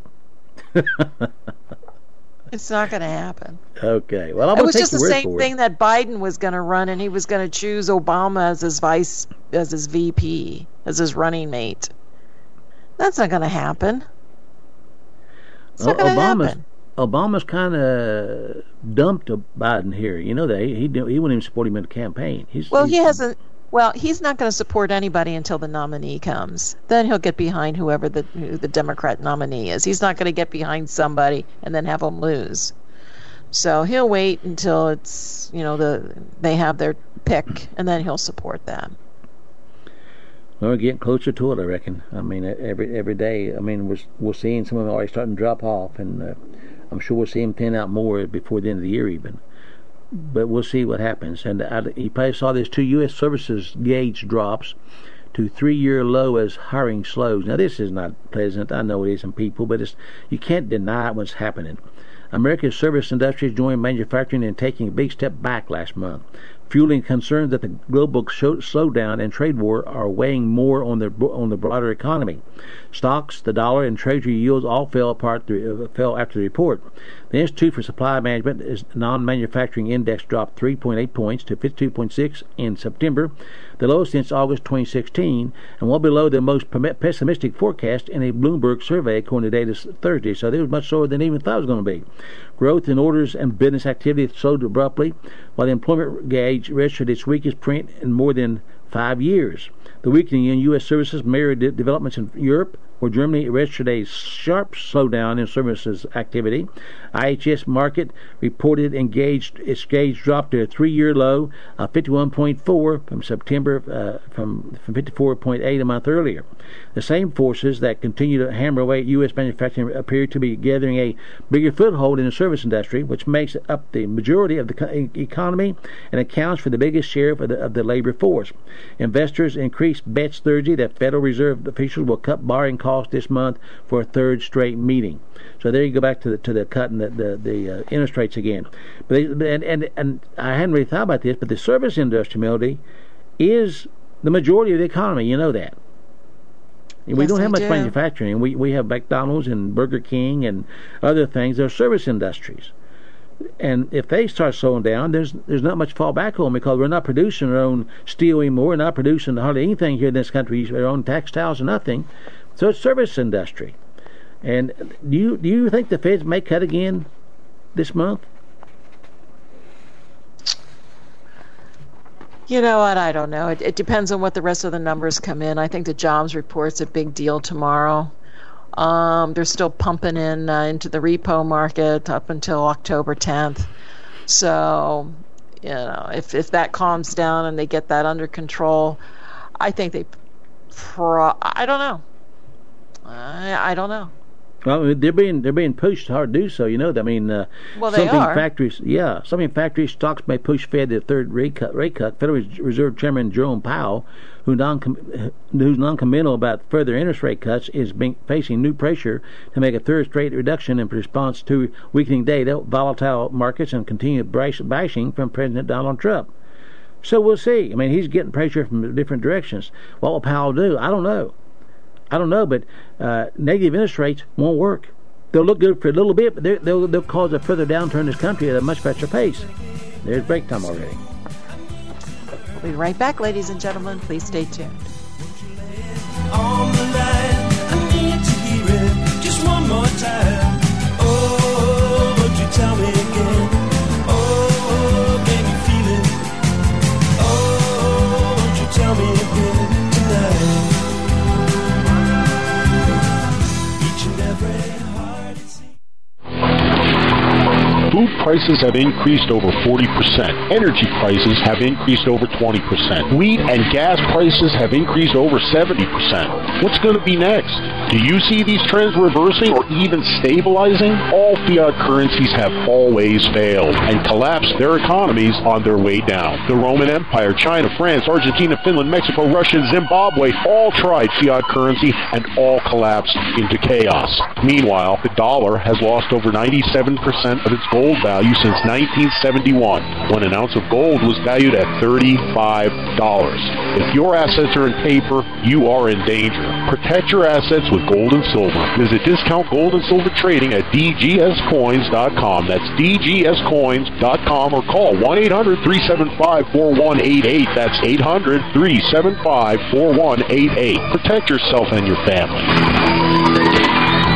Speaker 1: It's not gonna happen.
Speaker 2: Okay. Well, I'm
Speaker 1: It
Speaker 2: going
Speaker 1: was
Speaker 2: to take
Speaker 1: just the
Speaker 2: your word
Speaker 1: same
Speaker 2: for
Speaker 1: thing
Speaker 2: it.
Speaker 1: that Biden was gonna run, and he was gonna choose Obama as his vice, as his V P, as his running mate. That's not gonna happen. It's not
Speaker 2: O-
Speaker 1: gonna
Speaker 2: Obama's
Speaker 1: happen.
Speaker 2: Obama's kind of dumped Biden here. You know that he he, didn't- he wouldn't even support him in the campaign. He's,
Speaker 1: Well,
Speaker 2: he's,
Speaker 1: he hasn't. Well, he's not going to support anybody until the nominee comes. Then he'll get behind whoever the who the Democrat nominee is. He's not going to get behind somebody and then have them lose. So he'll wait until it's you know the they have their pick, and then he'll support them.
Speaker 2: Well, we're getting closer to it, I reckon. I mean, every every day. I mean, we're we're seeing some of them already starting to drop off, and uh, I'm sure we'll see him thin out more before the end of the year, even. But we'll see what happens. And I, you probably saw this two U S services gauge drops to three-year low as hiring slows. Now, this is not pleasant. I know it isn't, people, but it's, you can't deny what's happening. America's service industries joined manufacturing in taking a big step back last month, fueling concerns that the global show, slowdown and trade war are weighing more on the on the broader economy. Stocks, the dollar, and Treasury yields all fell apart uh, fell after the report. The Institute for Supply Management's non-manufacturing index dropped three point eight points to fifty-two point six in September, the lowest since August twenty sixteen, and well below the most pessimistic forecast in a Bloomberg survey, according to data Thursday. So they were much lower than even thought it was going to be. Growth in orders and business activity slowed abruptly, while the employment gauge registered its weakest print in more than five years. The weakening in U S services mirrored de- developments in Europe, where Germany registered a sharp slowdown in services activity. I H S Markit reported engaged its gauge dropped to a three-year low of fifty-one point four from September, uh, from, from fifty-four point eight a month earlier. The same forces that continue to hammer away at U S manufacturing appear to be gathering a bigger foothold in the service industry, which makes up the majority of the co- economy and accounts for the biggest share of the, of the labor force. Investors increased bets Thursday that Federal Reserve officials will cut borrowing costs this month for a third straight meeting. So there you go back to the to the cutting the the, the uh, interest rates again. But they, and and and I hadn't really thought about this, but the service industry, Melody, is the majority of the economy. You know that. We
Speaker 1: yes,
Speaker 2: don't have much
Speaker 1: do.
Speaker 2: manufacturing. We we have McDonald's and Burger King and other things. They're service industries. And if they start slowing down, there's there's not much to fall back on, because we're not producing our own steel anymore. We're not producing hardly anything here in this country, our own textiles or nothing. So it's service industry. And do you do you think the Feds may cut again this month?
Speaker 1: You know what? I don't know. It, it depends on what the rest of the numbers come in. I think the jobs report's a big deal tomorrow. Um, they're still pumping in uh, into the repo market up until October tenth. So, you know, if if that calms down and they get that under control, I think they. Pro- I don't know. I, I don't know.
Speaker 2: Well, they're being they're being pushed hard to do so. You know, I mean, uh,
Speaker 1: well, they
Speaker 2: something
Speaker 1: are.
Speaker 2: factories, yeah, something factory stocks may push Fed to the third rate cut. Rate cut. Federal Reserve Chairman Jerome Powell, who non who's non-committal about further interest rate cuts, is being, facing new pressure to make a third straight reduction in response to weakening data, volatile markets, and continued bashing from President Donald Trump. So we'll see. I mean, he's getting pressure from different directions. What will Powell do? I don't know. I don't know, but uh, negative interest rates won't work. They'll look good for a little bit, but they'll, they'll cause a further downturn in this country at a much faster pace. There's break time already.
Speaker 1: We'll be right back, ladies and gentlemen. Please stay tuned.
Speaker 5: On the line, I need to hear it just one more time. Oh, won't you tell me again? Oh, can you feel it? Oh, won't you tell me again tonight?
Speaker 6: Food prices have increased over forty percent. Energy prices have increased over twenty percent. Wheat and gas prices have increased over seventy percent. What's going to be next? Do you see these trends reversing or even stabilizing? All fiat currencies have always failed and collapsed their economies on their way down. The Roman Empire, China, France, Argentina, Finland, Mexico, Russia, and Zimbabwe all tried fiat currency and all collapsed into chaos. Meanwhile, the dollar has lost over ninety-seven percent of its gold value since nineteen seventy-one, when an ounce of gold was valued at thirty-five dollars. If your assets are in paper, you are in danger. Protect your assets with gold and silver. Visit Discount Gold and Silver Trading at D G S coins dot com. That's D G S coins dot com, or call one eight hundred, three seven five, four one eight eight. That's eight hundred, three seven five, four one eight eight. Protect yourself and your family.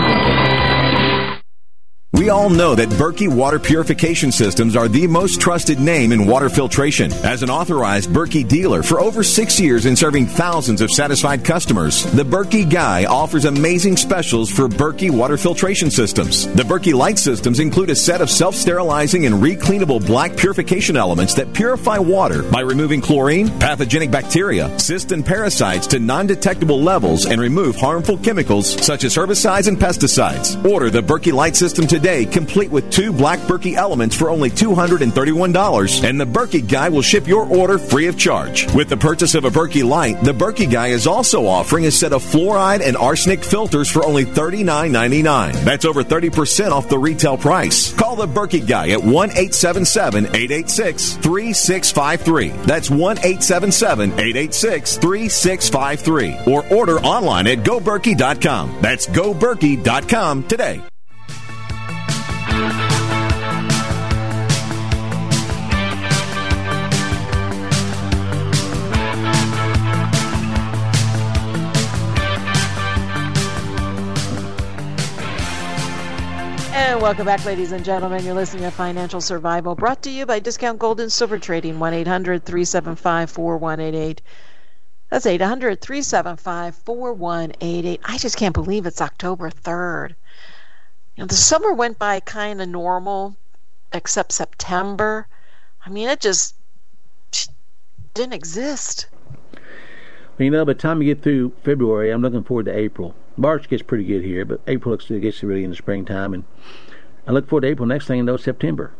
Speaker 7: We all know that Berkey Water Purification Systems are the most trusted name in water filtration. As an authorized Berkey dealer for over six years and serving thousands of satisfied customers, the Berkey Guy offers amazing specials for Berkey Water Filtration Systems. The Berkey Light Systems include a set of self-sterilizing and recleanable black purification elements that purify water by removing chlorine, pathogenic bacteria, cysts, and parasites to non-detectable levels and remove harmful chemicals such as herbicides and pesticides. Order the Berkey Light System today today, complete with two black Berkey elements for only two hundred thirty-one dollars, and the Berkey Guy will ship your order free of charge. With the purchase of a Berkey Light, the Berkey Guy is also offering a set of fluoride and arsenic filters for only thirty-nine ninety-nine. That's over thirty percent off the retail price. Call the Berkey Guy at one eight seven seven, eight eight six, three six five three. That's one eight seven seven, eight eight six, three six five three. Or order online at go berkey dot com. That's go berkey dot com today.
Speaker 1: And welcome back, ladies and gentlemen. You're listening to Financial Survival, brought to you by Discount Gold and Silver Trading, one eight hundred, three seven five, four one eight eight. That's eight hundred, three seven five, four one eight eight. I just can't believe it's October third. You know, the summer went by kind of normal, except September. I mean, it just didn't exist.
Speaker 2: Well, you know, by the time you get through February, I'm looking forward to April. March gets pretty good here, but April looks, gets really in the springtime, and I look forward to April. Next thing you know, September.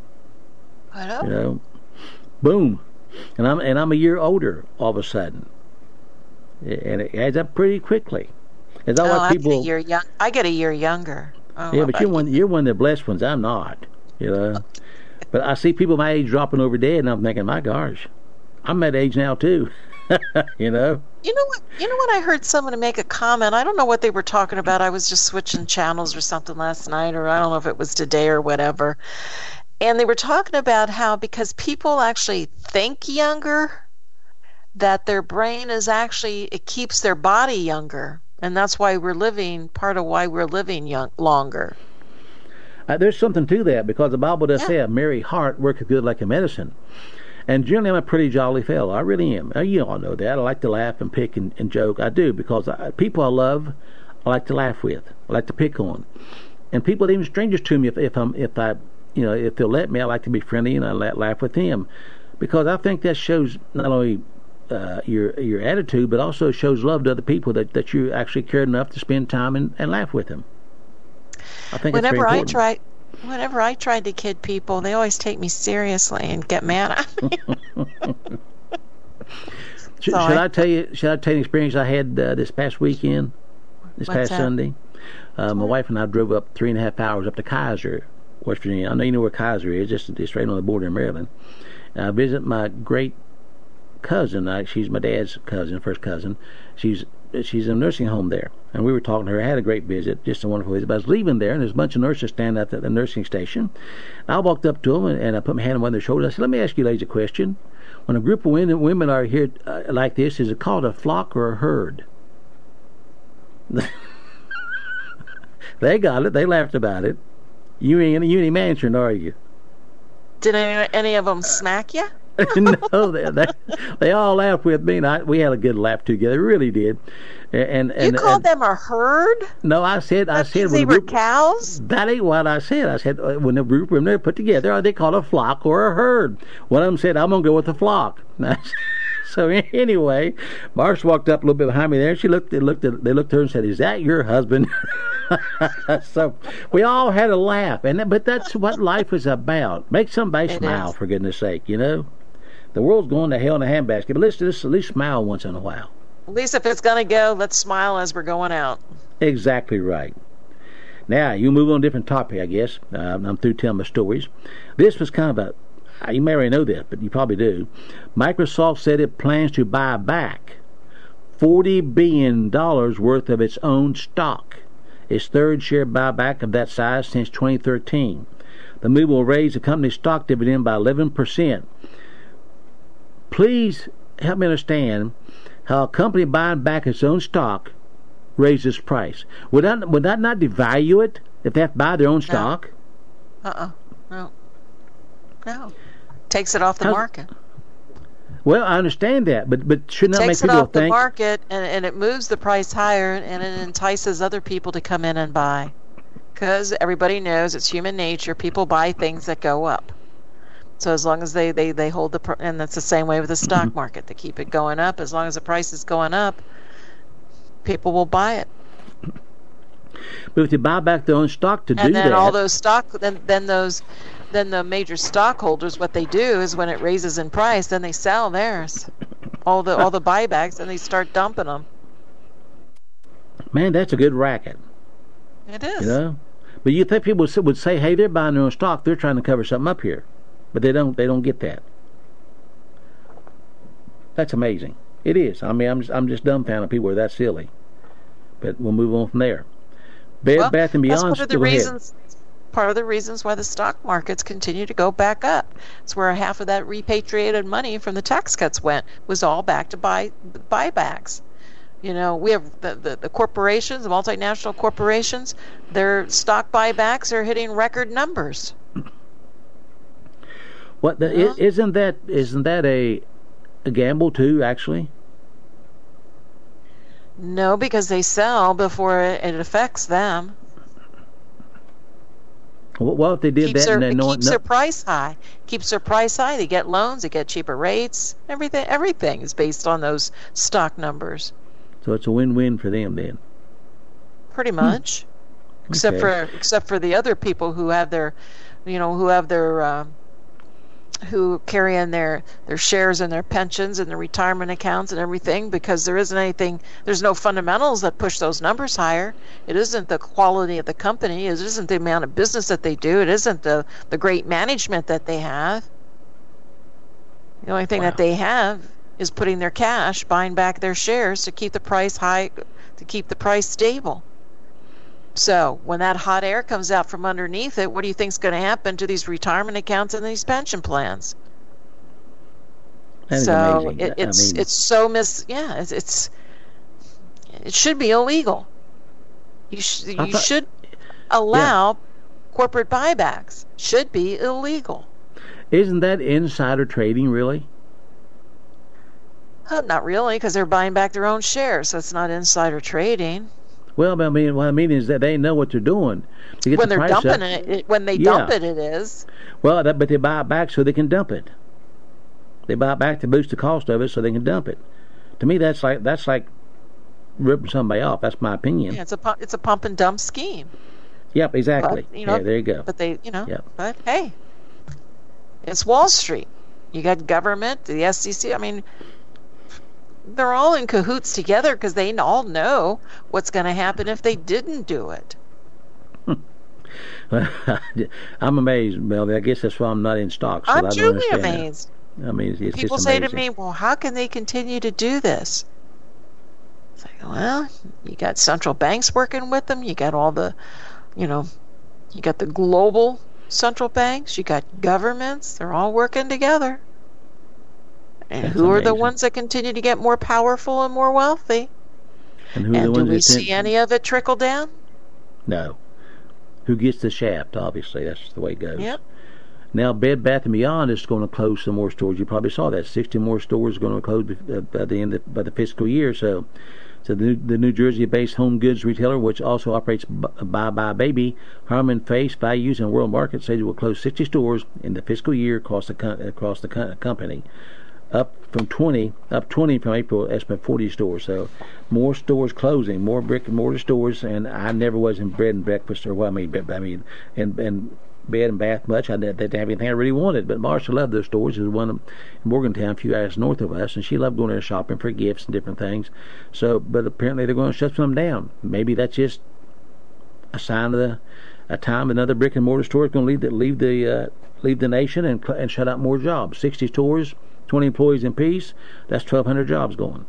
Speaker 1: I know.
Speaker 2: You know, boom, and I'm and I'm a year older all of a sudden, and it adds up pretty quickly. As I
Speaker 1: oh,
Speaker 2: watch
Speaker 1: I
Speaker 2: people,
Speaker 1: get a year young. I get a year younger. Oh,
Speaker 2: yeah, but you're one you're one of the blessed ones. I'm not. You know, but I see people my age dropping over dead, and I'm thinking, my gosh, I'm that age now too. You know.
Speaker 1: You know what? You know what? I heard someone make a comment. I don't know what they were talking about. I was just switching channels or something last night, or I don't know if it was today or whatever. And they were talking about how because people actually think younger, that their brain is actually, it keeps their body younger, and that's why we're living. Part of why we're living young longer.
Speaker 2: Uh, there's something to that, because the Bible does
Speaker 1: Yeah.
Speaker 2: say a merry heart worketh good like a medicine. And generally, I'm a pretty jolly fellow. I really am. Uh, You all know that. I like to laugh and pick and, and joke. I do, because I, people I love, I like to laugh with. I like to pick on. And people, even strangers to me, if, if I'm, if I, you know, if they'll let me, I like to be friendly and I la- laugh with them, because I think that shows not only uh, your your attitude, but also shows love to other people, that, that you actually care enough to spend time and, and laugh with them. I think
Speaker 1: Whenever
Speaker 2: it's very
Speaker 1: I
Speaker 2: important.
Speaker 1: try, whenever I tried to kid people, they always take me seriously and get mad at me.
Speaker 2: Should,
Speaker 1: So
Speaker 2: should
Speaker 1: I-
Speaker 2: I tell you? Should I tell you an experience I had uh, this past weekend? This
Speaker 1: What's
Speaker 2: past
Speaker 1: that?
Speaker 2: Sunday, uh, my wife and I drove up three and a half hours up to Kaiser, West Virginia. I know you know where Kaiser is. Just it's right on the border in Maryland. I visit my great cousin. Uh, she's my dad's cousin, first cousin. She's she's in a nursing home there, and we were talking to her. I had a great visit, just a wonderful visit. But I was leaving there, and there's a bunch of nurses standing at the, the nursing station. I walked up to them, and, and I put my hand on their shoulders. I said, "Let me ask you ladies a question. When a group of women, women are here uh, like this, is it called a flock or a herd?" They got it. They laughed about it. You ain't you ain't answering, are you?
Speaker 1: Did any, any of them smack you?
Speaker 2: No, they, they they all laughed with me, and I, we had a good laugh together. Really did. And and,
Speaker 1: You called
Speaker 2: and
Speaker 1: them a herd?
Speaker 2: no, I said I
Speaker 1: That
Speaker 2: said
Speaker 1: means
Speaker 2: when
Speaker 1: they
Speaker 2: the
Speaker 1: were
Speaker 2: group,
Speaker 1: cows?
Speaker 2: that ain't what I said. I said uh, when the group when they're put together, are they called a flock or a herd? One of them said, "I'm gonna go with the flock." So anyway, Marsh walked up a little bit behind me there. And she looked, they looked, at, they looked at her and said, "Is that your husband?" So we all had a laugh, and that, but that's what life is about. Make somebody
Speaker 1: It
Speaker 2: smile,
Speaker 1: is.
Speaker 2: for goodness sake. You know, the world's going to hell in a handbasket, but let's just at least smile once in a while.
Speaker 1: At least if it's going to go, let's smile as we're going out.
Speaker 2: Exactly right. Now, you move on to a different topic, I guess. Uh, I'm through telling my stories. This was kind of a, uh, you may already know this, but you probably do. Microsoft said it plans to buy back forty billion dollars worth of its own stock, its third share buyback of that size since twenty thirteen. The move will raise the company's stock dividend by eleven percent. Please help me understand how a company buying back its own stock raises price. Would that would that not devalue it if they have to buy their own stock?
Speaker 1: Uh-uh. No. No. Takes it off the
Speaker 2: How's-
Speaker 1: market.
Speaker 2: Well, I understand that, but but shouldn't that
Speaker 1: Takes
Speaker 2: make
Speaker 1: it
Speaker 2: people
Speaker 1: off the
Speaker 2: think?
Speaker 1: market, and, and it moves the price higher, and it entices other people to come in and buy. Because everybody knows it's human nature. People buy things that go up. So as long as they, they, they hold the... pr- And that's the same way with the stock market. They keep it going up. As long as the price is going up, people will buy it.
Speaker 2: But if they buy back their own stock to
Speaker 1: and
Speaker 2: do
Speaker 1: then
Speaker 2: that,
Speaker 1: all those stock, then then those, then the major stockholders, what they do is when it raises in price, then they sell theirs, all the all the buybacks, and they start dumping them.
Speaker 2: man, that's a good racket.
Speaker 1: It is.
Speaker 2: You know, but you think people would say, "Hey, they're buying their own stock. They're trying to cover something up here," but they don't. They don't get that. That's amazing. It is. I mean, I'm just, I'm just dumbfounded. People are that silly. But we'll move on from there. Bed
Speaker 1: Well,
Speaker 2: Bath and Beyond.
Speaker 1: that's part of the
Speaker 2: go ahead.
Speaker 1: reasons. Part of the reasons why the stock markets continue to go back up. It's where half of that repatriated money from the tax cuts went was all back to buy buybacks. You know, we have the, the, the corporations, the multinational corporations, their stock buybacks are hitting record numbers.
Speaker 2: What the,
Speaker 1: Yeah.
Speaker 2: i- isn't that isn't that a a gamble too? Actually,
Speaker 1: No, because they sell before it, it affects them.
Speaker 2: what, what if they did
Speaker 1: Keeps
Speaker 2: that
Speaker 1: their,
Speaker 2: and they
Speaker 1: it
Speaker 2: know
Speaker 1: keeps
Speaker 2: no,
Speaker 1: their price high. Keeps their price high. They get loans. They get cheaper rates. Everything. Everything is based on those stock numbers,
Speaker 2: so it's a win-win for them then.
Speaker 1: pretty much. Except
Speaker 2: Okay.
Speaker 1: for except for the other people who have their, you know, who have their, uh, who carry in their their shares and their pensions and their retirement accounts and everything, because there isn't anything. There's no fundamentals that push those numbers higher. It isn't the quality of the company. It isn't the amount of business that they do. It isn't the the great management that they have. The only thing
Speaker 2: Wow.
Speaker 1: that they have is putting their cash, buying back their shares to keep the price high, to keep the price stable. So when that hot air comes out from underneath it, what do you think is going to happen to these retirement accounts and these pension plans?
Speaker 2: That is
Speaker 1: so
Speaker 2: amazing.
Speaker 1: it,
Speaker 2: I
Speaker 1: it's
Speaker 2: mean-
Speaker 1: it's so mis yeah it's, it's it should be illegal. You sh-
Speaker 2: I
Speaker 1: you
Speaker 2: thought-
Speaker 1: should allow corporate buybacks. Should be illegal.
Speaker 2: Isn't that insider trading really?
Speaker 1: Uh, not really, because they're buying back their own shares, so it's not insider trading.
Speaker 2: Well, I mean, what I mean is that they know what they're doing. To get
Speaker 1: When
Speaker 2: the
Speaker 1: they're
Speaker 2: price
Speaker 1: dumping
Speaker 2: up.
Speaker 1: it, it, when they
Speaker 2: Yeah.
Speaker 1: dump it, it is.
Speaker 2: Well, that, but they buy it back so they can dump it. They buy it back to boost the cost of it so they can dump it. To me, that's like that's like ripping somebody off. That's my opinion.
Speaker 1: Yeah, it's a pu- it's a pump and dump scheme.
Speaker 2: Yep, exactly.
Speaker 1: But, you know,
Speaker 2: yeah, there you go.
Speaker 1: But they, you know,
Speaker 2: Yep.
Speaker 1: but hey, it's Wall Street. You got government, the S E C. I mean, they're all in cahoots together because they all know what's going to happen if they didn't do it.
Speaker 2: I'm amazed, Melvin. I guess that's why I'm not in stocks. 'cause I
Speaker 1: I'm
Speaker 2: don't
Speaker 1: truly
Speaker 2: understand that.
Speaker 1: amazed.
Speaker 2: I mean, it's, it's
Speaker 1: People
Speaker 2: just
Speaker 1: say
Speaker 2: amazing.
Speaker 1: to me, well, how can they continue to do this? It's like, well, you got central banks working with them. You got all the, you know, you got the global central banks. You got governments. They're all working together. And
Speaker 2: That's
Speaker 1: who are the
Speaker 2: amazing.
Speaker 1: ones that continue to get more powerful and more wealthy?
Speaker 2: And who are the
Speaker 1: And do
Speaker 2: ones
Speaker 1: we
Speaker 2: that tend-
Speaker 1: see any of it trickle down?
Speaker 2: No. Who gets the shaft? Obviously, that's the way it goes.
Speaker 1: Yep.
Speaker 2: Now, Bed Bath and Beyond is going to close some more stores. You probably saw that sixty more stores are going to close uh, by the end of by the fiscal year. So, so the New, the New Jersey-based home goods retailer, which also operates B- Buy Buy Baby, Harmon Face Values and World Market, says it will close sixty stores in the fiscal year across the co- across the co- company, up from twenty, up twenty from April. Estimate forty stores. So, more stores closing, more brick and mortar stores. And I never was in bread and breakfast, or what I mean, I mean, and and. bed and bath much. I didn't have anything I really wanted, but Marcia loved those stores. There's one in Morgantown, a few hours north of us, and she loved going there shopping for gifts and different things. So, but apparently they're going to shut some down. Maybe that's just a sign of the a time another brick and mortar store is going to leave the leave the uh, leave the nation and cl- and shut out more jobs. Sixty stores, twenty employees in peace. That's twelve hundred jobs going.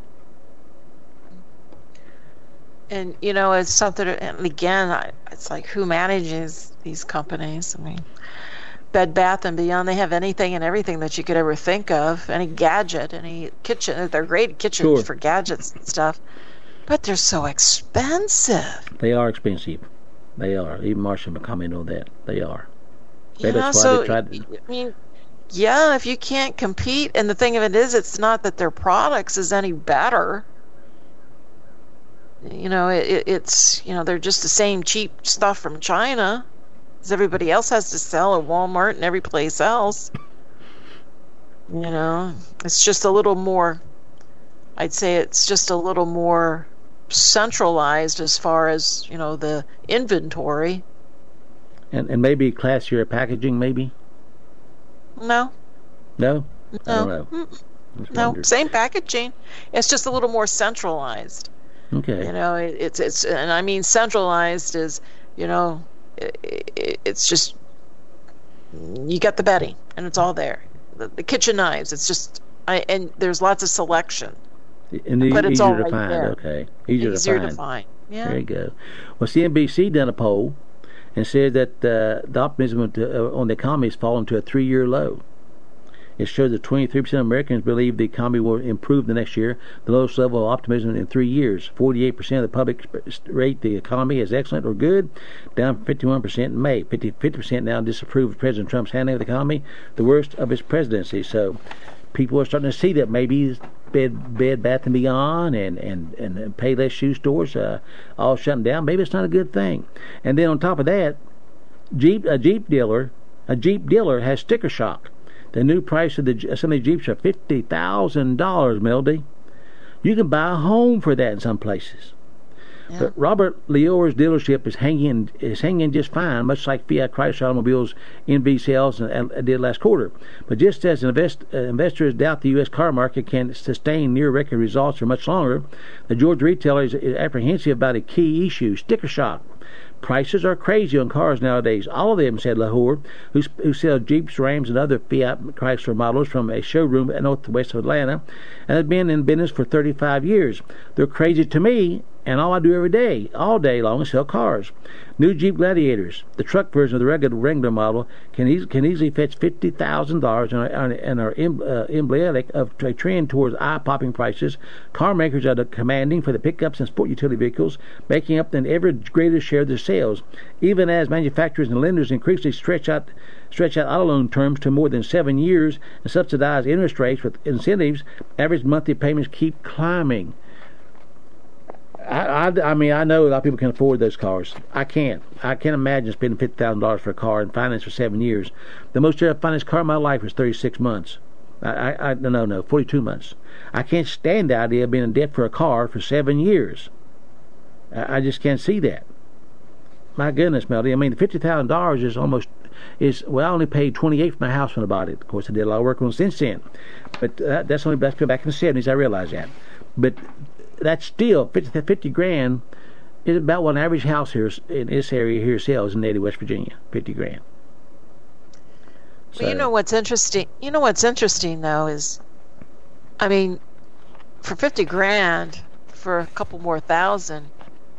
Speaker 1: And, you know, it's something, and again, I- it's like who manages these companies? I mean, Bed Bath and Beyond, they have anything and everything that you could ever think of. Any gadget, any kitchen. They're great kitchens
Speaker 2: Sure.
Speaker 1: for gadgets and stuff. But they're so expensive.
Speaker 2: They are expensive. They are. Even Marcia can comment on that. They are.
Speaker 1: You
Speaker 2: Maybe
Speaker 1: know,
Speaker 2: that's why
Speaker 1: so,
Speaker 2: they tried to.
Speaker 1: I mean, yeah, if you can't compete, and the thing of it is, it's not that their products is any better. You know, it, it, it's, you know, they're just the same cheap stuff from China as everybody else has to sell at Walmart and every place else. You know, it's just a little more, I'd say it's just a little more centralized as far as, you know, the inventory.
Speaker 2: And and maybe classier packaging, maybe?
Speaker 1: No.
Speaker 2: No?
Speaker 1: No.
Speaker 2: I don't know.
Speaker 1: Mm.
Speaker 2: Just
Speaker 1: No,
Speaker 2: wondered.
Speaker 1: same packaging. It's just a little more centralized.
Speaker 2: Okay.
Speaker 1: You know, it, it's it's and I mean centralized is, you know, it, it, it's just you get the bedding and it's all there. The, the kitchen knives, it's just I and there's lots of selection.
Speaker 2: And the,
Speaker 1: but it's
Speaker 2: easier
Speaker 1: all
Speaker 2: to
Speaker 1: right
Speaker 2: find.
Speaker 1: there.
Speaker 2: Okay. Easier,
Speaker 1: Easier
Speaker 2: to find.
Speaker 1: to find. Yeah.
Speaker 2: There you go. Well, C N B C done a poll and said that uh, the optimism on the economy has fallen to a three-year low. It shows that twenty-three percent of Americans believe the economy will improve the next year, the lowest level of optimism in three years. forty-eight percent of the public rate the economy as excellent or good, down from fifty-one percent in May. fifty percent now disapprove of President Trump's handling of the economy, the worst of his presidency. So people are starting to see that maybe Bed, Bed Bath and Beyond and, and, and Payless shoe stores uh, all shutting down. Maybe it's not a good thing. And then on top of that, Jeep a Jeep dealer a Jeep dealer has sticker shock. The new price of the some of the Jeeps are fifty thousand dollars, Melody. You can buy a home for that in some places.
Speaker 1: Yeah.
Speaker 2: But Robert Leor's dealership is hanging is hanging just fine, much like Fiat Chrysler Automobiles N V sales and, and did last quarter. But just as invest, uh, investors doubt the U S car market can sustain near record results for much longer, the Georgia retailer is, is apprehensive about a key issue: sticker shock. Prices are crazy on cars nowadays. All of them, said Lahore, who, who sells Jeeps, Rams, and other Fiat Chrysler models from a showroom at northwest of Atlanta, and has been in business for thirty-five years. They're crazy to me, and all I do every day, all day long, is sell cars. New Jeep Gladiators, the truck version of the regular Wrangler model, can, e- can easily fetch fifty thousand dollars and are, and are em- uh, emblematic of a trend towards eye-popping prices. Car makers are commanding for the pickups and sport utility vehicles, making up an ever greater share of their sales, even as manufacturers and lenders increasingly stretch out stretch out auto loan terms to more than seven years and subsidize interest rates with incentives. Average monthly payments keep climbing. I, I, I mean, I know a lot of people can afford those cars. I can't. I can't imagine spending fifty thousand dollars for a car and finance for seven years. The most I financed car in my life was thirty-six months. I, I, I no, no, forty-two months. I can't stand the idea of being in debt for a car for seven years. I, I just can't see that. My goodness, Melody. I mean, fifty thousand dollars is almost is. Well, I only paid twenty-eight for my house when I bought it. Of course, I did a lot of work on it since then. But uh, that's only back back in the seventies. I realize that. But that's still fifty, fifty grand is about what an average house here in this area here sells in native West Virginia. Fifty grand. So,
Speaker 1: Well, you know what's interesting? You know what's interesting though is, I mean, for fifty grand, for a couple more thousand,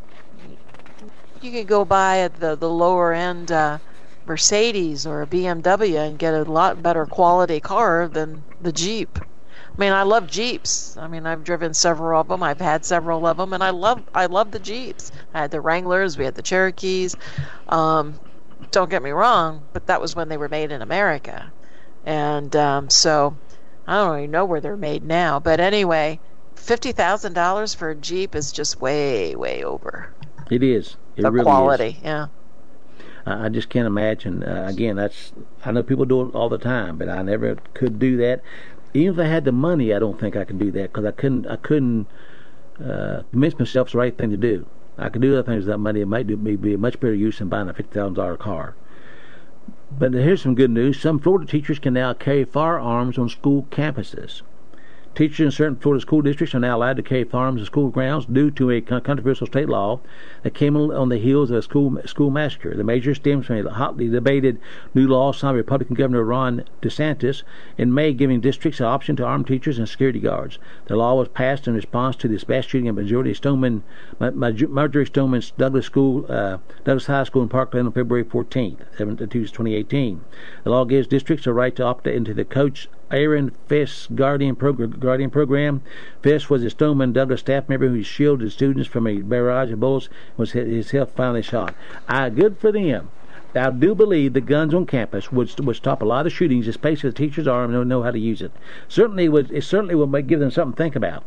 Speaker 1: you could go buy at the the lower end uh, Mercedes or a B M W and get a lot better quality car than the Jeep. I mean, I love Jeeps. I mean, I've driven several of them. I've had several of them, and I love I love the Jeeps. I had the Wranglers. We had the Cherokees. Um, don't get me wrong, but that was when they were made in America, and um, so I don't even know where they're made now. But anyway, fifty thousand dollars for a Jeep is just way, way over
Speaker 2: it is. It
Speaker 1: the
Speaker 2: really
Speaker 1: quality.
Speaker 2: is.
Speaker 1: Yeah.
Speaker 2: I I just can't imagine. Uh, again, that's I know people do it all the time, but I never could do that. Even if I had the money, I don't think I could do that because I couldn't. I couldn't uh, convince myself it's the right thing to do. I could do other things with that money. It might do, be a much better use than buying a fifty thousand dollar car. But here's some good news: some Florida teachers can now carry firearms on school campuses. Teachers in certain Florida school districts are now allowed to carry firearms in school grounds due to a controversial state law that came on the heels of a school school massacre. The measure stems from a hotly debated new law signed by Republican Governor Ron DeSantis in May, giving districts an option to arm teachers and security guards. The law was passed in response to this mass shooting at Marjorie Stoneman, Marjorie Stoneman's Douglas School, uh, Douglas High School in Parkland on February fourteenth, twenty eighteen. The law gives districts a right to opt into the Coach Aaron Fest's Guardian, Progr- Guardian program. Fest was a Stoneman Douglas staff member who shielded students from a barrage of bullets. Was his health finally shot? Ah, good for them. I do believe the guns on campus would would stop a lot of shootings, especially if the teachers are and don't know how to use it. Certainly would. It certainly would make, give them something to think about.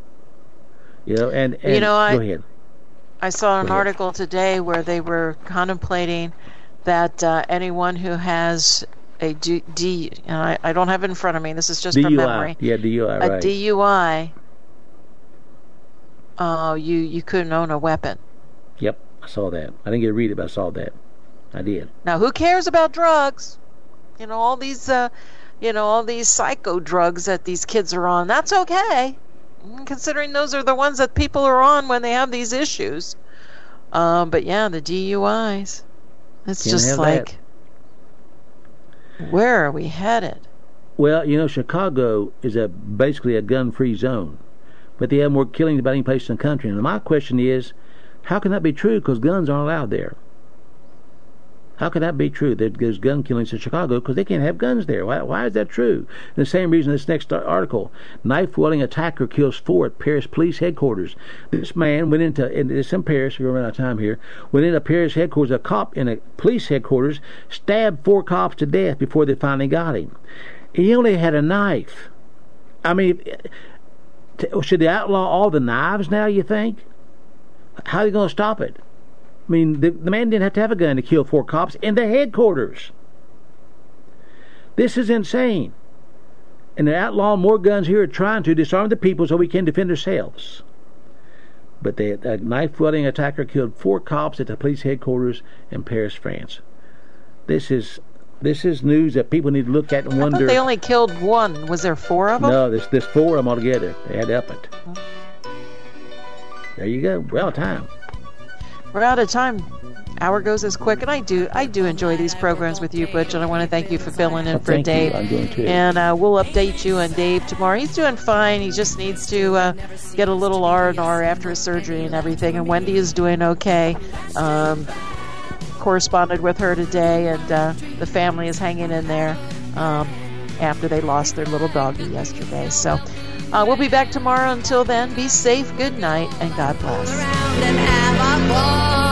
Speaker 2: You know, and, and
Speaker 1: You know, I-
Speaker 2: go ahead.
Speaker 1: I saw an
Speaker 2: Go ahead.
Speaker 1: article today where they were contemplating that uh, anyone who has a D, D and I, I don't have it in front of me, this is just
Speaker 2: D
Speaker 1: from
Speaker 2: U I.
Speaker 1: memory,
Speaker 2: Yeah, D U I.
Speaker 1: a
Speaker 2: Right.
Speaker 1: D U I uh, you you couldn't own a weapon.
Speaker 2: Yep, I saw that. I didn't get to read it, but I saw that. I did.
Speaker 1: Now, who cares about drugs? You know, all these, uh, you know, all these psycho drugs that these kids are on. That's okay, considering those are the ones that people are on when they have these issues. Um, but yeah, the D U Is. It's
Speaker 2: Can't
Speaker 1: just
Speaker 2: have
Speaker 1: like, where are we headed?
Speaker 2: Well, you know, Chicago is a basically a gun-free zone, but they have more killings about any place in the country. And my question is, how can that be true? Because guns aren't allowed there. How can that be true? That there's gun killings in Chicago because they can't have guns there. Why, why is that true? And the same reason this next article. Knife-wielding attacker kills four at Paris police headquarters. This man went into, and it's in Paris, we're running out of time here, went into Paris headquarters, a cop in a police headquarters, stabbed four cops to death before they finally got him. He only had a knife. I mean, should they outlaw all the knives now, you think? How are they going to stop it? I mean, the, the man didn't have to have a gun to kill four cops in the headquarters. This is insane. And they're outlawing more guns here, trying to disarm the people so we can defend ourselves. But the, a knife-wielding attacker killed four cops at the police headquarters in Paris, France. This is this is news that people need to look at and wonder.
Speaker 1: I thought they only killed one. Was there four of them?
Speaker 2: No, there's, there's four of them altogether. They had up it. There you go. Well, time.
Speaker 1: We're out of time. Hour goes as quick, and I do I do enjoy these programs with you, Butch, and I want to thank you for filling in
Speaker 2: well,
Speaker 1: for
Speaker 2: thank
Speaker 1: Dave.
Speaker 2: You. I'm doing too.
Speaker 1: And uh, we'll update you on Dave tomorrow. He's doing fine. He just needs to uh, get a little R and R after his surgery and everything. And Wendy is doing okay. Um, corresponded with her today, and uh, the family is hanging in there um, after they lost their little doggy yesterday. So uh, we'll be back tomorrow. Until then, be safe, good night, and God bless.